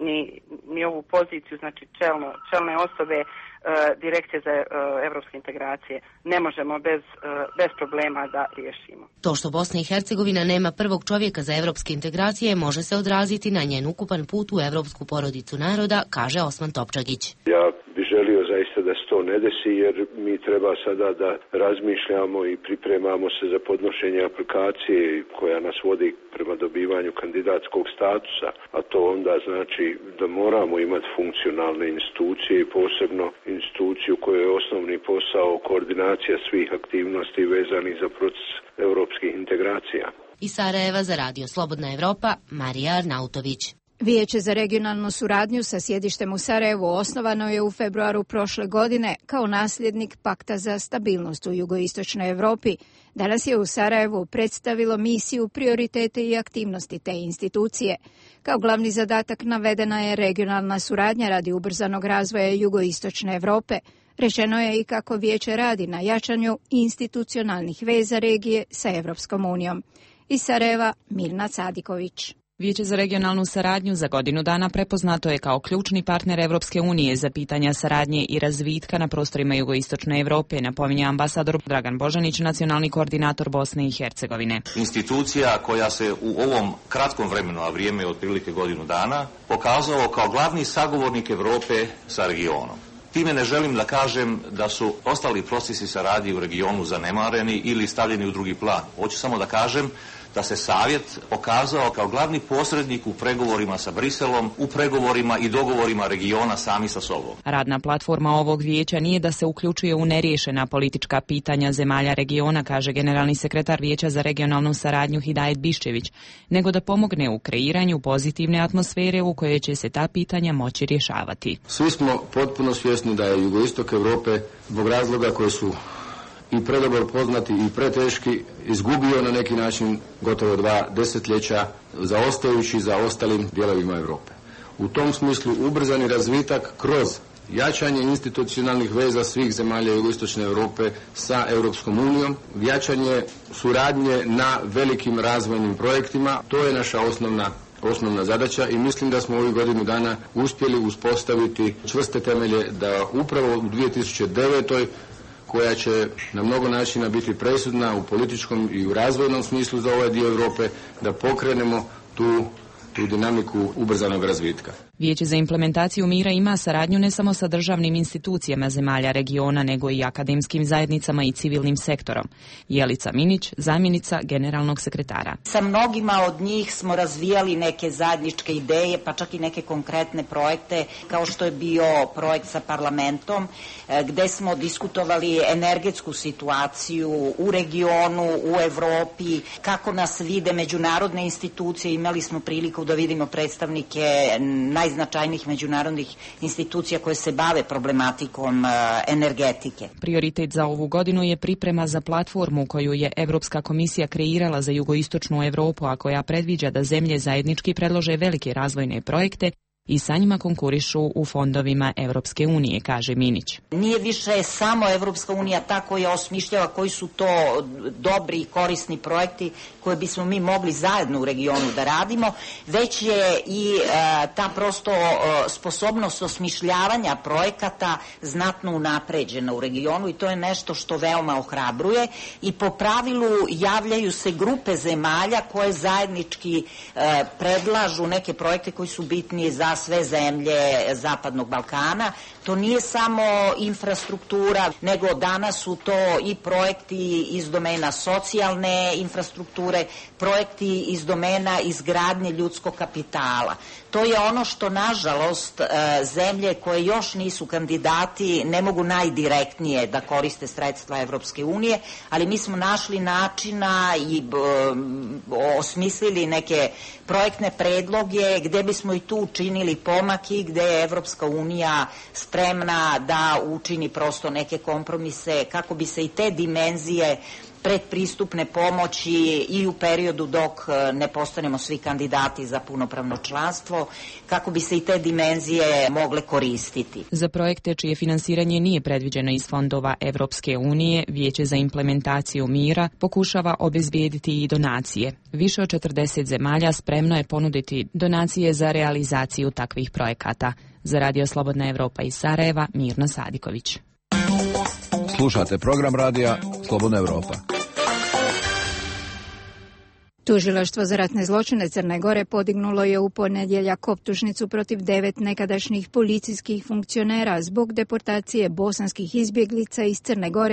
S5: ni ovu poziciju, znači čelne osobe Direkcije za evropske integracije ne možemo bez problema da riješimo.
S24: To što Bosna i Hercegovina nema prvog čovjeka za evropske integracije može se odraziti na njen ukupan put u evropsku porodicu naroda, kaže Osman Topčagić.
S26: Ja bih želio zaista da se to ne desi, jer mi treba sada da razmišljamo i pripremamo se za podnošenje aplikacije koja nas vodi prema dobivanju kandidatskog statusa, a to onda znači da moramo imati funkcionalne institucije i posebno instituciju koja je osnovni posao koordinacija svih aktivnosti vezanih za proces europskih integracija.
S24: Iz Sarajeva za Radio Slobodna Evropa, Marija Arnautović.
S1: Vijeće za regionalnu suradnju sa sjedištem u Sarajevu osnovano je u februaru prošle godine kao nasljednik Pakta za stabilnost u jugoistočnoj Europi. Danas je u Sarajevu predstavilo misiju, prioritete i aktivnosti te institucije. Kao glavni zadatak navedena je regionalna suradnja radi ubrzanog razvoja jugoistočne Europe. Rečeno je i kako vijeće radi na jačanju institucionalnih veza regije sa Evropskom unijom. Iz Sarajeva, Mirna Cadiković.
S6: Vijeće za regionalnu saradnju za godinu dana prepoznato je kao ključni partner Evropske unije za pitanja saradnje i razvitka na prostorima jugoistočne Evrope, napominje ambasador Dragan Božanić, nacionalni koordinator Bosne i Hercegovine.
S21: Institucija koja se u ovom kratkom vremenu, a vrijeme je otprilike godinu dana, pokazao kao glavni sagovornik Evrope sa regionom. Time ne želim da kažem da su ostali procesi saradnje u regionu zanemareni ili stavljeni u drugi plan. Hoću samo da kažem da se Savjet pokazao kao glavni posrednik u pregovorima sa Briselom, u pregovorima i dogovorima regiona sami sa sobom.
S6: Radna platforma ovog vijeća nije da se uključuje u neriješena politička pitanja zemalja regiona, kaže generalni sekretar Vijeća za regionalnu saradnju Hidajet Biščević, nego da pomogne u kreiranju pozitivne atmosfere u kojoj će se ta pitanja moći rješavati.
S10: Svi smo potpuno svjesni da je jugoistok Europe zbog razloga koji su i predobro poznati i preteški izgubio na neki način gotovo 2 desetljeća zaostajući za ostalim dijelovima Europe. U tom smislu ubrzani razvitak kroz jačanje institucionalnih veza svih zemalja jugoistočne Europe sa Europskom unijom, jačanje suradnje na velikim razvojnim projektima, to je naša osnovna zadaća i mislim da smo ovih godinu dana uspjeli uspostaviti čvrste temelje da upravo u 2009. koja će na mnogo načina biti presudna u političkom i u razvojnom smislu za ovaj dio Europe, da pokrenemo tu dinamiku ubrzanog razvitka.
S6: Vijeće za implementaciju mira ima saradnju ne samo sa državnim institucijama zemalja regiona, nego i akademskim zajednicama i civilnim sektorom. Jelica Minić, zamjenica generalnog sekretara.
S12: Sa mnogima od njih smo razvijali neke zajedničke ideje, pa čak i neke konkretne projekte, kao što je bio projekt sa parlamentom, gde smo diskutovali energetsku situaciju u regionu, u Evropi, kako nas vide međunarodne institucije. Imali smo priliku da vidimo predstavnike najznačajnijih međunarodnih institucija koje se bave problematikom energetike.
S6: Prioritet za ovu godinu je priprema za platformu koju je Evropska komisija kreirala za jugoistočnu Evropu, a koja predviđa da zemlje zajednički predlože velike razvojne projekte i sa njima konkurišu u fondovima Evropske unije, kaže Minić.
S12: Nije više samo Evropska unija ta koja osmišljava koji su to dobri i korisni projekti koje bismo mi mogli zajedno u regionu da radimo, već je i ta prosto sposobnost osmišljavanja projekata znatno unapređena u regionu i to je nešto što veoma ohrabruje i po pravilu javljaju se grupe zemalja koje zajednički predlažu neke projekte koji su bitni za sve zemlje Zapadnog Balkana. To nije samo infrastruktura, nego danas su to i projekti iz domena socijalne infrastrukture, projekti iz domena izgradnje ljudskog kapitala. To je ono što, nažalost, zemlje koje još nisu kandidati ne mogu najdirektnije da koriste sredstva Evropske unije, ali mi smo našli načina i osmislili neke projektne predloge gde bismo i tu učinili pomaki, gde je Evropska unija spremna da učini prosto neke kompromise kako bi se i te dimenzije predpristupne pomoći i u periodu dok ne postanemo svi kandidati za punopravno članstvo, kako bi se i te dimenzije mogle koristiti.
S6: Za projekte čije finansiranje nije predviđeno iz fondova Evropske unije, Vijeće za implementaciju mira pokušava obezbijediti i donacije. Više od 40 zemalja spremno je ponuditi donacije za realizaciju takvih projekata. Za Radio Slobodna Evropa iz Sarajeva, Mirna Sadiković.
S2: Slušate program radija Slobodna Evropa.
S1: Tužilaštvo za ratne zločine Crne Gore podignulo je u ponedjeljak optužnicu protiv 9 nekadašnjih policijskih funkcionera zbog deportacije bosanskih izbjeglica iz Crne Gore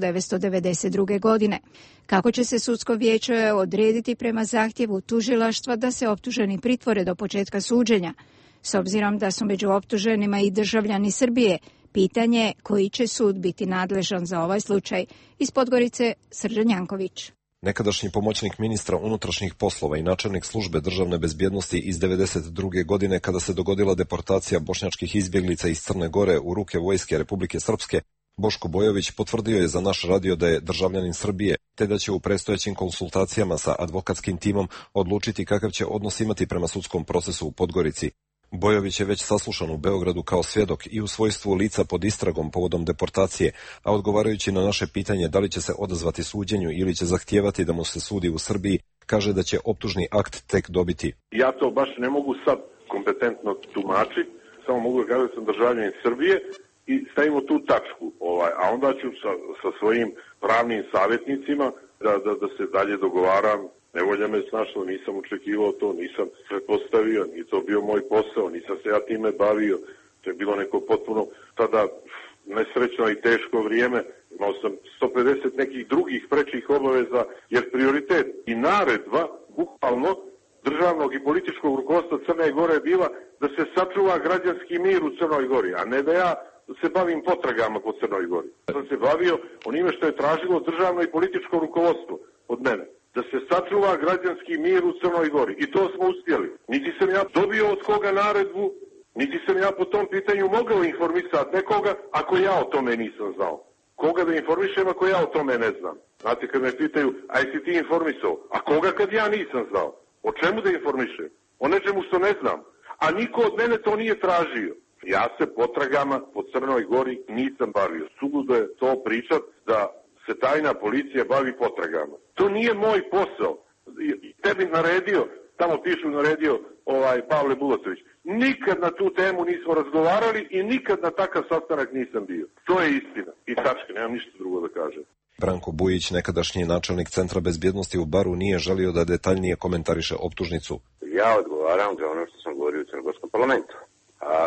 S1: 1992. godine. Kako će se sudsko vijeće odrediti prema zahtjevu tužilaštva da se optuženi pritvore do početka suđenja? S obzirom da su među optuženima i državljani Srbije, pitanje koji će sud biti nadležan za ovaj slučaj. Iz Podgorice, Srđan Janković.
S7: Nekadašnji pomoćnik ministra unutrašnjih poslova i načelnik službe državne bezbjednosti iz 1992. godine kada se dogodila deportacija bošnjačkih izbjeglica iz Crne Gore u ruke vojske Republike Srpske, Boško Bojović potvrdio je za naš radio da je državljanin Srbije, te da će u predstojećim konsultacijama sa advokatskim timom odlučiti kakav će odnos imati prema sudskom procesu u Podgorici. Bojović je već saslušan u Beogradu kao svjedok i u svojstvu lica pod istragom povodom deportacije, a odgovarajući na naše pitanje da li će se odazvati suđenju ili će zahtijevati da mu se sudi u Srbiji, kaže da će optužni akt tek dobiti.
S22: Ja to baš ne mogu sad kompetentno tumačiti, samo mogu da kažem da sam državljanin Srbije i stavimo tu tačku, a onda ću sa svojim pravnim savjetnicima da se dalje dogovaram. Nevolja me snašla, nisam očekivao to, nisam pretpostavio, nije to bio moj posao, nisam se ja time bavio, to je bilo neko potpuno tada nesrećno i teško vrijeme, imao sam 150 nekih drugih prečih obaveza, jer prioritet i naredba, bukvalno, državnog i političkog rukovodstva Crne Gore je bila da se sačuva građanski mir u Crnoj Gori, a ne da ja se bavim potragama po Crnoj Gori. Ja sam se bavio onime što je tražilo državno i političko rukovodstvo od mene. Da se sačuva građanski mir u Crnoj Gori. I to smo uspjeli. Niti sam ja dobio od koga naredbu, niti sam ja po tom pitanju mogao informisati nekoga ako ja o tome nisam znao. Koga da informišem ako ja o tome ne znam? Znate, kad me pitaju, a jesi ti informisao? A koga kad ja nisam znao? O čemu da informišem? O nečemu što ne znam. A niko od mene to nije tražio. Ja se potragama po Crnoj Gori nisam bavio. Suludo je to pričat da se tajna policija bavi potragama. To nije moj posao. Tebi naredio, tamo pišu naredio Pavle Bulatović. Nikad na tu temu nismo razgovarali i nikad na takav sastanak nisam bio. To je istina. I tačka, nemam ništa drugo da kažem.
S7: Branko Bujić, nekadašnji načelnik Centra bezbjednosti u Baru, nije želio da detaljnije komentariše optužnicu.
S8: Ja odgovaram za ono što sam govorio u Crnogorskom parlamentu, a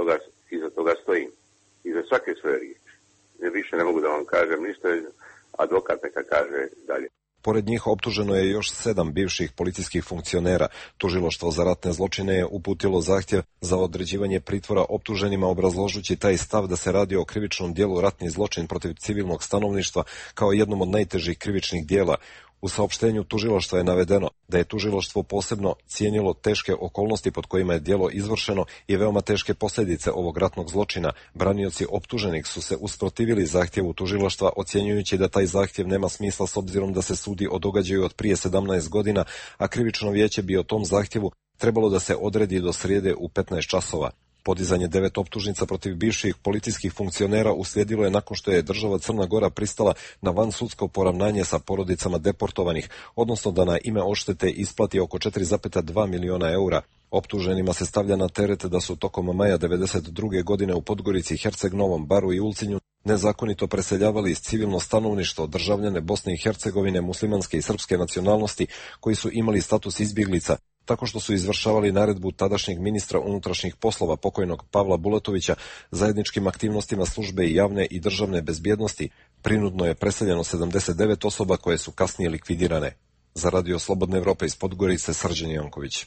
S8: iza toga stojim. Iza svake svoje riječi. Više ne mogu da vam kažem ništa, advokat neka kaže dalje.
S7: Pored njih optuženo je još 7 bivših policijskih funkcionera. Tužilaštvo za ratne zločine je uputilo zahtjev za određivanje pritvora optuženima obrazložući taj stav da se radi o krivičnom dijelu ratni zločin protiv civilnog stanovništva kao jednom od najtežih krivičnih dijela. U saopštenju tužilaštva je navedeno da je tužilaštvo posebno cijenilo teške okolnosti pod kojima je djelo izvršeno i veoma teške posljedice ovog ratnog zločina. Branioci optuženih su se usprotivili zahtjevu tužilaštva, ocjenjujući da taj zahtjev nema smisla s obzirom da se sudi o događaju od prije 17 godina, a krivično vijeće bi o tom zahtjevu trebalo da se odredi do srijede u 15 časova. Podizanje 9 optužnica protiv bivših policijskih funkcionera uslijedilo je nakon što je država Crna Gora pristala na vansudsko poravnanje sa porodicama deportovanih, odnosno da na ime odštete isplati oko 4,2 miliona eura. Optuženima se stavlja na teret da su tokom maja 1992. godine u Podgorici, Herceg Novom, Baru i Ulcinju nezakonito preseljavali iz civilno stanovništvo državljane Bosne i Hercegovine, muslimanske i srpske nacionalnosti koji su imali status izbjeglica, tako što su izvršavali naredbu tadašnjeg ministra unutrašnjih poslova pokojnog Pavla Bulatovića zajedničkim aktivnostima službe i javne i državne bezbjednosti. Prinudno je preseljeno 79 osoba koje su kasnije likvidirane. Za Radio Slobodne Evrope iz Podgorice, Srđan Janković.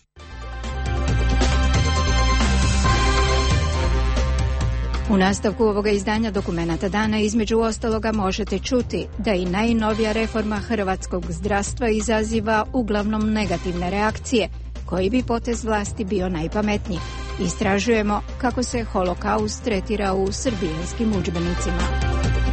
S1: U nastavku ovoga izdanja Dokumenata dana između ostaloga možete čuti da i najnovija reforma hrvatskog zdravstva izaziva uglavnom negativne reakcije, koji bi potez vlasti bio najpametniji. Istražujemo kako se holokaust tretira u srbijanskim udžbenicima.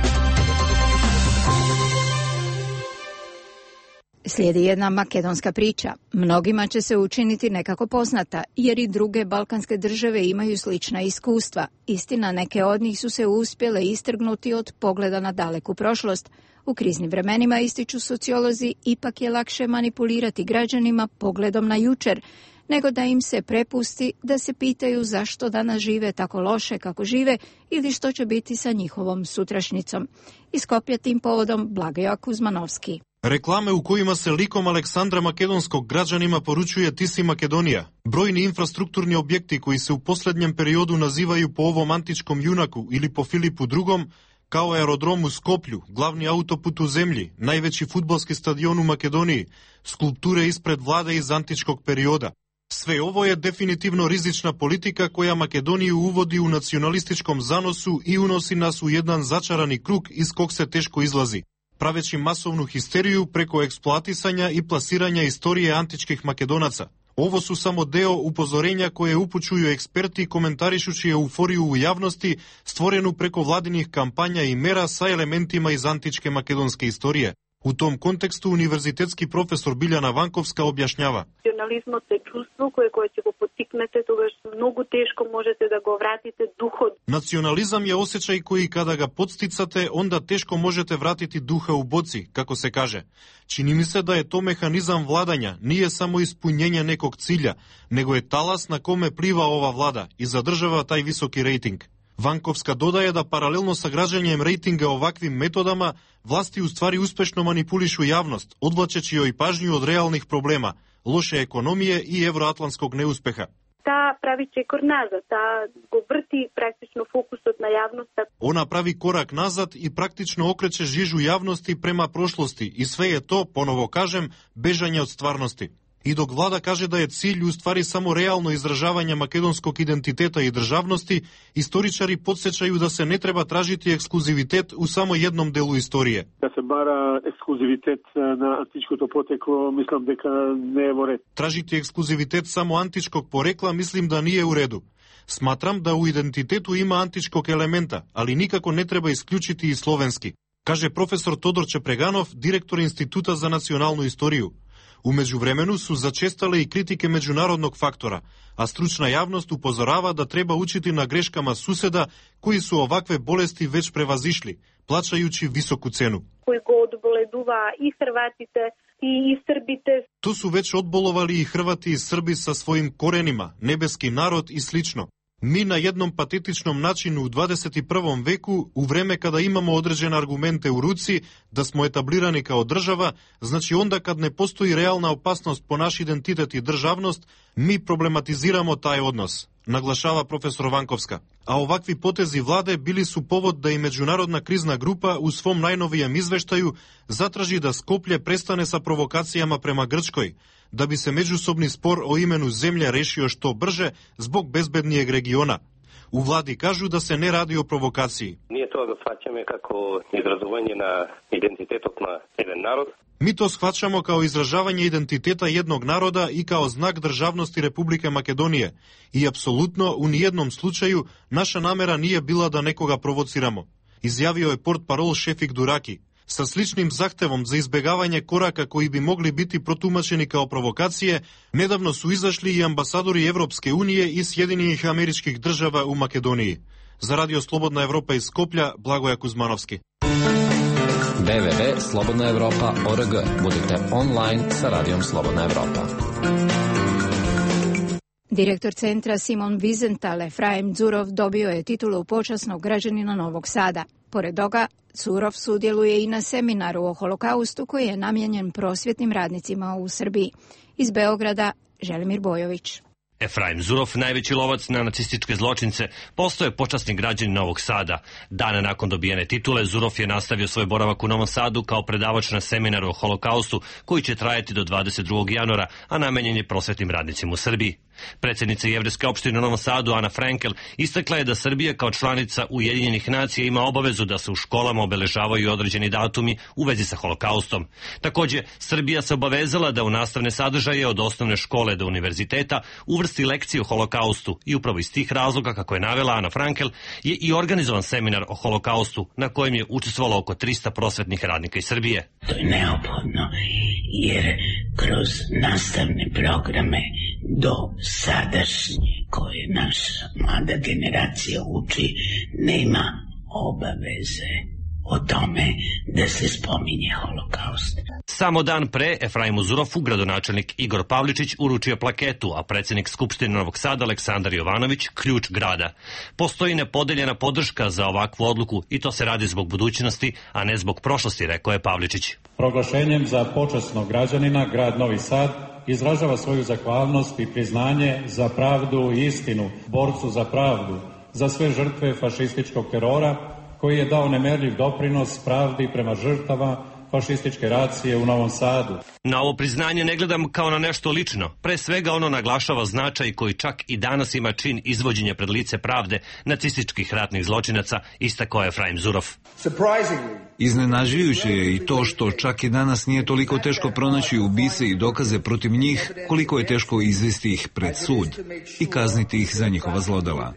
S1: Slijedi jedna makedonska priča. Mnogima će se učiniti nekako poznata, jer i druge balkanske države imaju slična iskustva. Istina, neke od njih su se uspjele istrgnuti od pogleda na daleku prošlost. U kriznim vremenima, ističu sociolozi, ipak je lakše manipulirati građanima pogledom na jučer, nego da im se prepusti da se pitaju zašto danas žive tako loše kako žive ili što će biti sa njihovom sutrašnjicom. Iz Skopja tim povodom Blagoja Kuzmanovski.
S23: Reklame u kojima se likom Aleksandra Makedonskog građanima poručuje Ti si Makedonija. Brojni infrastrukturni objekti koji se u posljednjem periodu nazivaju po ovom antičkom junaku ili po Filipu II, kao aerodrom u Skoplju, glavni autoput u zemlji, najveći fudbalski stadion u Makedoniji, skulpture ispred vlade iz antičkog perioda. Sve ovo je definitivno rizična politika koja Makedoniju uvodi u nacionalističkom zanosu i unosi nas u jedan začarani krug iz kog se teško izlazi, praveći masovnu histeriju preko eksploatisanja i plasiranja istorije antičkih Makedonaca. Ovo su samo deo upozorenja koje upućuju eksperti komentarišući euforiju u javnosti stvorenu preko vladinih kampanja i mera sa elementima iz antičke makedonske istorije. U tom kontekstu univerzitetski profesor Biljana Vankovska objašnjava.
S9: Национализмот е чувство koje ќе го поттикнете, тогаш многу тешко можете да го вратите духот.
S23: Национализам е осеćaj koji kada ga podstицate, onda teško možete vratiti duha u boci, kako se kaže. Čini mi se da je to mehanizam vladanja, nije samo ispunjenje nekog cilja, nego je talas na kome pliva ova vlada i zadržava taj visoki rejting. Vankovska dodaje da paralelno sa građanjem rejtinga ovakvim metodama, vlasti u stvari uspešno manipulišu javnost, odvlačeći joj pažnju od realnih problema, loše ekonomije i evroatlantskog neuspeha.
S9: Ta pravi čekor nazad, ta go vrti praktično fokusot na javnost.
S23: Ona pravi korak nazad i praktično okreće žižu javnosti prema prošlosti i sve je to, ponovo kažem, bežanje od stvarnosti. I dok vlada kaže da je cilj u stvari samo realno izražavanje makedonskog identiteta i državnosti, istoričari podsjećaju da se ne treba tražiti ekskluzivitet u samo jednom delu istorije.
S13: Da se bara ekskluzivitet na antičko poteklo, mislim da ne je u redu.
S23: Tražiti ekskluzivitet samo antičkog porekla mislim da nije u redu. Smatram da u identitetu ima antičkog elementa, ali nikako ne treba isključiti i slovenski, kaže profesor Todor Čepreganov, direktor Instituta za nacionalnu istoriju. U međuvremenu su začestale i kritike međunarodnog faktora, a stručna javnost upozorava da treba učiti na greškama suseda koji su ovakve bolesti već prevazišli, plaćajući visoku cenu.
S9: Koji go odboleduva i Hrvatite i Srbite.
S23: Tu su već odbolovali i Hrvati i Srbi sa svojim korenima, nebeski narod i slično. Mi na jednom patetičnom načinu u 21. veku, u vreme kada imamo određene argumente u ruci da smo etablirani kao država, znači onda kad ne postoji realna opasnost po naš identitet i državnost, mi problematiziramo taj odnos, naglašava profesor Vankovska. A ovakvi potezi vlade bili su povod da i Međunarodna krizna grupa u svom najnovijem izveštaju zatraži da Skoplje prestane sa provokacijama prema Grčkoj, da bi se međusobni spor o imenu zemlje rešio što brže zbog bezbednijeg regiona. U vladi kažu da se ne radi o provokaciji.
S14: Nije to da shvaćamo kako izrazovanje na identitetok na jedan narod.
S23: Mi to shvaćamo kao izražavanje identiteta jednog naroda i kao znak državnosti Republike Makedonije. I apsolutno u nijednom slučaju naša namera nije bila da nekoga provociramo, izjavio je portparol Šefik Duraki. Sa sličnim zahtevom za izbegavanje koraka koji bi mogli biti protumačeni kao provokacije, nedavno su izašli i ambasadori Evropske unije i Sjedinjenih Američkih Država u Makedoniji. Za Radio Slobodna Evropa iz Skoplja, Blagoja Kuzmanovski.
S3: www.slobodnaevropa.org. Budite online sa Radijom Slobodna Evropa.
S1: Direktor centra Simon Wiesenthal, Efraim Zurov, dobio je titulu počasnog građanina Novog Sada. Pored toga, Zurov sudjeluje i na seminaru o holokaustu koji je namijenjen prosvjetnim radnicima u Srbiji. Iz Beograda, Želimir Bojović.
S15: Efraim Zurov, najveći lovac na nacističke zločince, postao je počasni građanin Novog Sada. Dana nakon dobijene titule, Zurov je nastavio svoj boravak u Novom Sadu kao predavač na seminaru o holokaustu, koji će trajati do 22. januara, a namenjen je prosvetnim radnicima u Srbiji. Predsjednica Jevrejske opštine u Novom Sadu, Ana Frankel, istakla je da Srbija kao članica Ujedinjenih nacija ima obavezu da se u školama obeležavaju određeni datumi u vezi sa holokaustom. Također, Srbija se obavezala da u nastavne sadržaje od osnovne škole do univerziteta uvrsti lekcije o holokaustu i upravo iz tih razloga, kako je navela Ana Frankel, je i organizovan seminar o holokaustu na kojem je učestvovalo oko 300 prosvetnih radnika iz Srbije.
S16: To je neophodno jer kroz nastavne programe do sadašnje koje naša mlada generacija uči nema obaveze o tome da se spominje holokaust.
S15: Samo dan pre Efraimu Zurofu gradonačelnik Igor Pavličić uručio plaketu, a predsjednik Skupštine Novog Sada Aleksandar Jovanović ključ grada. Postoji nepodeljena podrška za ovakvu odluku i to se radi zbog budućnosti, a ne zbog prošlosti, rekao je Pavličić.
S17: Proglašenjem za počasnog građanina grad Novi Sad izražava svoju zahvalnost i priznanje za pravdu i istinu, borcu za pravdu, za sve žrtve fašističkog terora, koji je dao nemerljiv doprinos pravdi prema žrtava fašističke racije u Novom Sadu.
S15: Na ovo priznanje ne gledam kao na nešto lično. Pre svega ono naglašava značaj koji čak i danas ima čin izvođenja pred lice pravde nacističkih ratnih zločinaca, istakao je Efraim Zurov.
S11: Iznenađujuće je i to što čak i danas nije toliko teško pronaći ubice i dokaze protiv njih, koliko je teško izvesti ih pred sud i kazniti ih za njihova zlodela.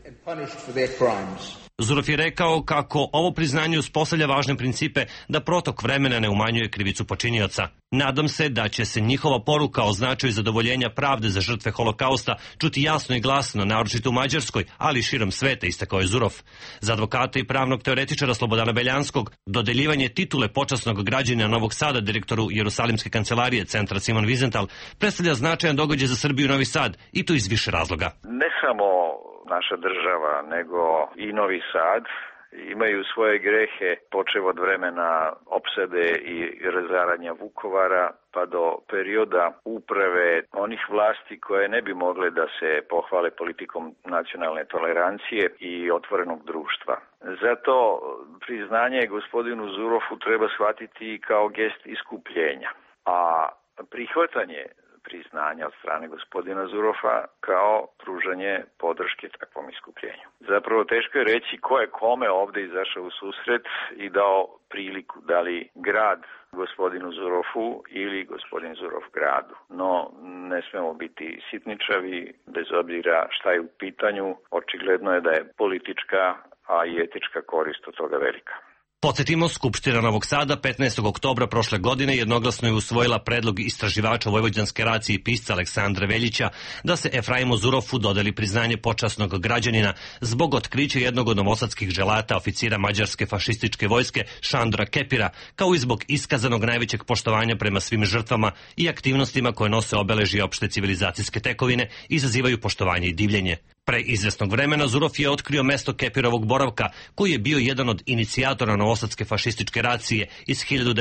S15: Zurov je rekao kako ovo priznanje uspostavlja važne principe da protok vremena ne umanjuje krivicu počinioca. Nadam se da će se njihova poruka o značaju zadovoljenja pravde za žrtve holokausta čuti jasno i glasno, naročito u Mađarskoj, ali i širom sveta, istakao je Zurov. Za advokata i pravnog teoretičara Slobodana Beljanskog, dodeljivanje titule počasnog građanina Novog Sada direktoru Jerusalimske kancelarije centra Simon Wiesenthal predstavlja značajan događaj za Srbiju i Novi Sad, i to iz više razloga.
S18: Ne samo naša država, nego i Novi Sad imaju svoje grehe, počev od vremena opsade i razaranja Vukovara, pa do perioda uprave onih vlasti koje ne bi mogle da se pohvale politikom nacionalne tolerancije i otvorenog društva. Zato priznanje gospodinu Zurofu treba shvatiti kao gest iskupljenja, a prihvatanje priznanja od strane gospodina Zurofa kao pružanje podrške takvom iskupljenju. Zapravo teško je reći ko je kome ovde izašao u susret i dao priliku, da li grad gospodinu Zurofu ili gospodin Zurov gradu. No, ne smemo biti sitničavi, bez obzira šta je u pitanju, očigledno je da je politička, a i etička korist od toga velika.
S15: Podsjetimo, Skupština Novog Sada 15. oktobra prošle godine jednoglasno je usvojila predlog istraživača vojvođanske racije i pisca Aleksandra Veljića da se Efraimu Zurofu dodeli priznanje počasnog građanina zbog otkrića jednog od novosadskih želata oficira mađarske fašističke vojske Šandra Kepira, kao i zbog iskazanog najvećeg poštovanja prema svim žrtvama i aktivnostima koje nose obeležje opšte civilizacijske tekovine i izazivaju poštovanje i divljenje. Pre izvesnog vremena Zurov je otkrio mesto Kepirovog boravka, koji je bio jedan od inicijatora novosadske fašističke racije iz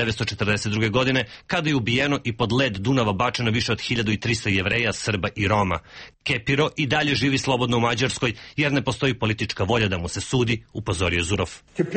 S15: 1942. godine, kada je ubijeno i pod led Dunava bačeno više od 1300 Jevreja, Srba i Roma. Kepiro i dalje živi slobodno u Mađarskoj, jer ne postoji politička volja da mu se sudi, upozorio Zurov.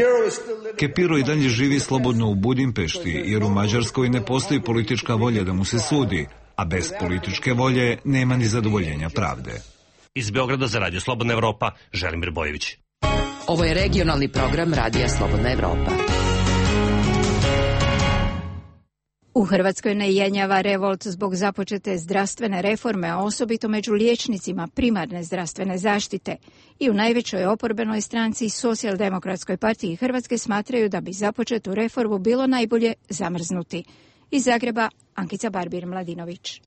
S11: Kepiro i dalje živi slobodno u Budimpešti, jer u Mađarskoj ne postoji politička volja da mu se sudi, a bez političke volje nema ni zadovoljenja pravde.
S15: Iz Beograda za Radio Slobodna Evropa, Želimir Bojović.
S3: Ovo je regionalni program Radija Slobodna Evropa.
S1: U Hrvatskoj ne jenjava revolt zbog započete zdravstvene reforme, a osobito među liječnicima primarne zdravstvene zaštite. I u najvećoj oporbenoj stranci Socijaldemokratskoj partiji Hrvatske smatraju da bi započetu reformu bilo najbolje zamrznuti. Iz Zagreba, Ankica Barbir-Mladinović.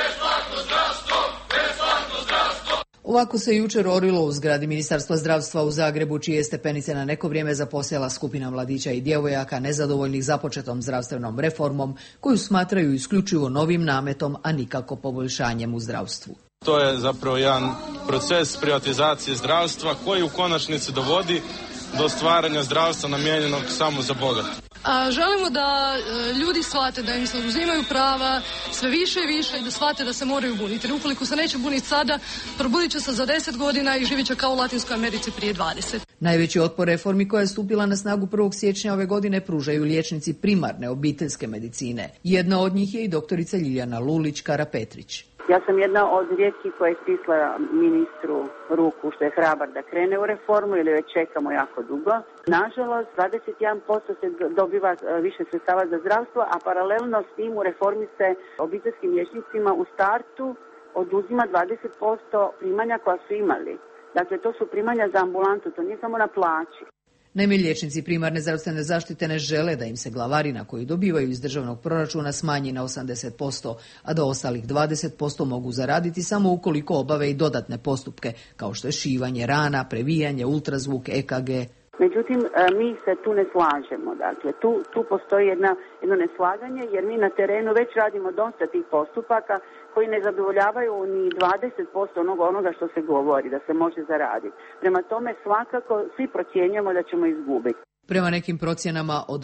S4: Ovako se jučer orilo u zgradi Ministarstva zdravstva u Zagrebu, čije stepenice na neko vrijeme zaposjela skupina mladića i djevojaka nezadovoljnih započetom zdravstvenom reformom, koju smatraju isključivo novim nametom, a nikako poboljšanjem u zdravstvu.
S5: To je zapravo jedan proces privatizacije zdravstva koji u konačnici dovodi do stvaranja zdravstva namijenjenog samo za bogate.
S19: A želimo da ljudi shvate da im se uzimaju prava sve više i više i da shvate da se moraju buniti. Jer ukoliko se neće buniti sada, probudit će se za 10 godina i živit će kao u Latinskoj Americi prije 20.
S4: Najveći otpor reformi koja je stupila na snagu 1. siječnja ove godine pružaju liječnici primarne obiteljske medicine. Jedna od njih je i doktorica Ljiljana Lulić-Karapetrić.
S20: Ja sam jedna od rijetkih koja je stisla ministru ruku što je hrabar da krene u reformu ili već čekamo jako dugo. Nažalost, 21% se dobiva više sredstava za zdravstvo, a paralelno s tim u reformi se obiteljskim liječnicima u startu oduzima 20% primanja koja su imali. Dakle, to su primanja za ambulantu, to nije samo na plaći.
S4: Naime, liječnici primarne zdravstvene zaštite ne žele da im se glavarina koju dobivaju iz državnog proračuna smanji na 80%, a da ostalih 20% mogu zaraditi samo ukoliko obave i dodatne postupke, kao što je šivanje rana, previjanje, ultrazvuk, EKG.
S20: Međutim, mi se tu ne slažemo. Dakle, tu postoji jedno neslaganje jer mi na terenu već radimo dosta tih postupaka koji ne zadovoljavaju ni 20% onoga što se govori da se može zaraditi. Prema tome svakako svi procjenjujemo da ćemo izgubiti.
S4: Prema nekim procjenama od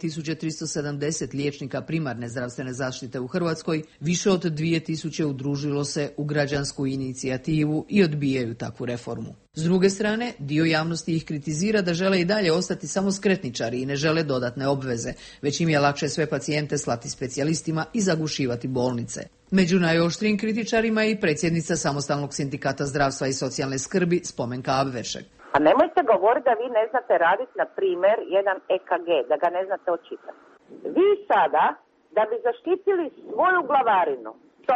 S4: 2370 liječnika primarne zdravstvene zaštite u Hrvatskoj, više od 2000 udružilo se u građansku inicijativu i odbijaju takvu reformu. S druge strane, dio javnosti ih kritizira da žele i dalje ostati samo skretničari i ne žele dodatne obveze, već im je lakše sve pacijente slati specijalistima i zagušivati bolnice. Među najoštrijim kritičarima je i predsjednica Samostalnog sindikata zdravstva i socijalne skrbi Spomenka Abveršek.
S25: A nemojte govoriti da vi ne znate raditi, na primjer, jedan EKG, da ga ne znate očitati. Vi sada, da bi zaštitili svoju glavarinu,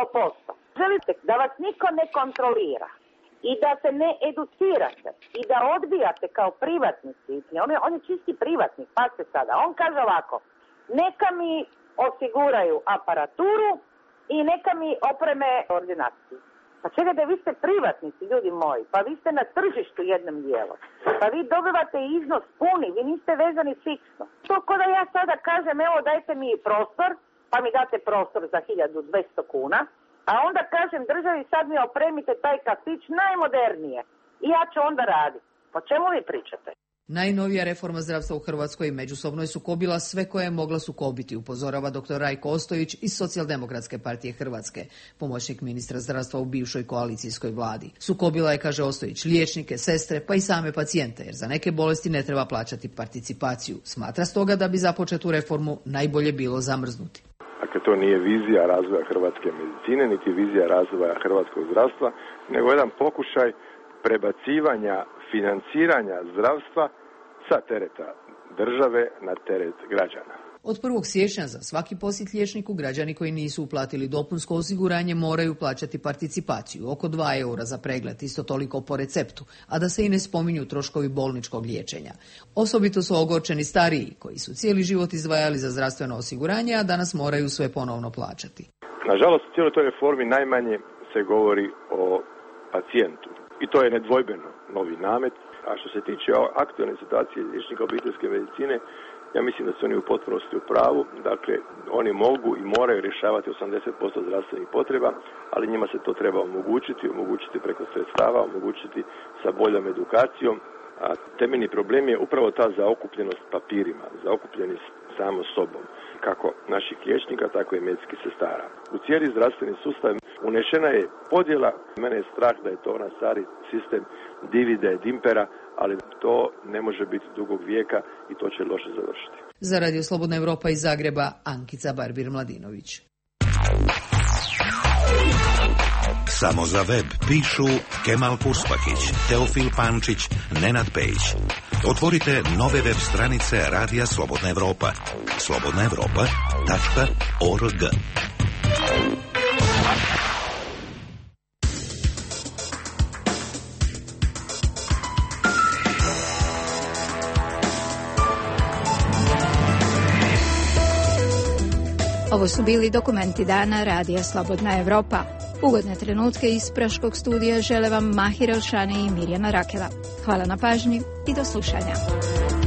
S25: 100%, želite da vas niko ne kontrolira i da se ne educirate i da odbijate kao privatnici. On je čisti privatnik, pazite sada. On kaže ovako, neka mi osiguraju aparaturu i neka mi opreme ordinaciju. Pa čekajte, vi ste privatnici, ljudi moji, pa vi ste na tržištu jednom dijelu. Pa vi dobivate iznos puni, vi niste vezani fiksno. To ko da ja sada kažem, evo dajte mi prostor, pa mi date prostor za 1200 kuna, a onda kažem državi sad mi opremite taj kafić najmodernije i ja ću onda raditi. Po čemu vi pričate?
S4: Najnovija reforma zdravstva u Hrvatskoj međusobno je sukobila sve koje je mogla sukobiti, upozorava dr. Rajko Ostojić iz Socijaldemokratske partije Hrvatske, pomoćnik ministra zdravstva u bivšoj koalicijskoj vladi. Sukobila je, kaže Ostojić, liječnike, sestre, pa i same pacijente, jer za neke bolesti ne treba plaćati participaciju. Smatra stoga da bi započetu reformu najbolje bilo zamrznuti.
S26: Dakle, to nije vizija razvoja hrvatske medicine, niti vizija razvoja hrvatskog zdravstva, nego jedan pokušaj prebacivanja financiranja zdravstva sa tereta države na teret građana.
S4: Od 1. siječnja za svaki posjet liječniku građani koji nisu uplatili dopunsko osiguranje moraju plaćati participaciju, oko 2 eura za pregled, isto toliko po receptu, a da se i ne spominju troškovi bolničkog liječenja. Osobito su ogorčeni stariji, koji su cijeli život izdvajali za zdravstveno osiguranje, a danas moraju sve ponovno plaćati.
S26: Nažalost, u cijeloj toj reformi najmanje se govori o pacijentu. I to je nedvojbeno novi namet. A što se tiče aktualne situacije liječnika obiteljske medicine, ja mislim da su oni u potpunosti u pravu. Dakle, oni mogu i moraju rješavati 80% zdravstvenih potreba, ali njima se to treba omogućiti preko sredstava, omogućiti sa boljom edukacijom. A temeljni problem je upravo ta zaokupljenost papirima, zaokupljenost samo sobom, kako naših liječnika, tako i medicinskih sestara. U cijeli zdravstveni sustav unešena je podjela, mene je strah da je to onaj stari sistem divide et impera, ali to ne može biti dugog vijeka i to će loše završiti.
S4: Za Radio Slobodna Europa iz Zagreba, Ankica Barbir-Mladinović.
S2: Samo za web pišu Kemal Purspakić, Teofil Pančić, Nenad Pejić. Otvorite nove web stranice Radija Slobodna Evropa. slobodnaevropa.org.
S1: Ovo su bili dokumenti dana Radija Slobodna Evropa. Ugodne trenutke iz Praškog studija žele vam Mahir Elšani i Mirjana Rakela. Hvala na pažnji i do slušanja.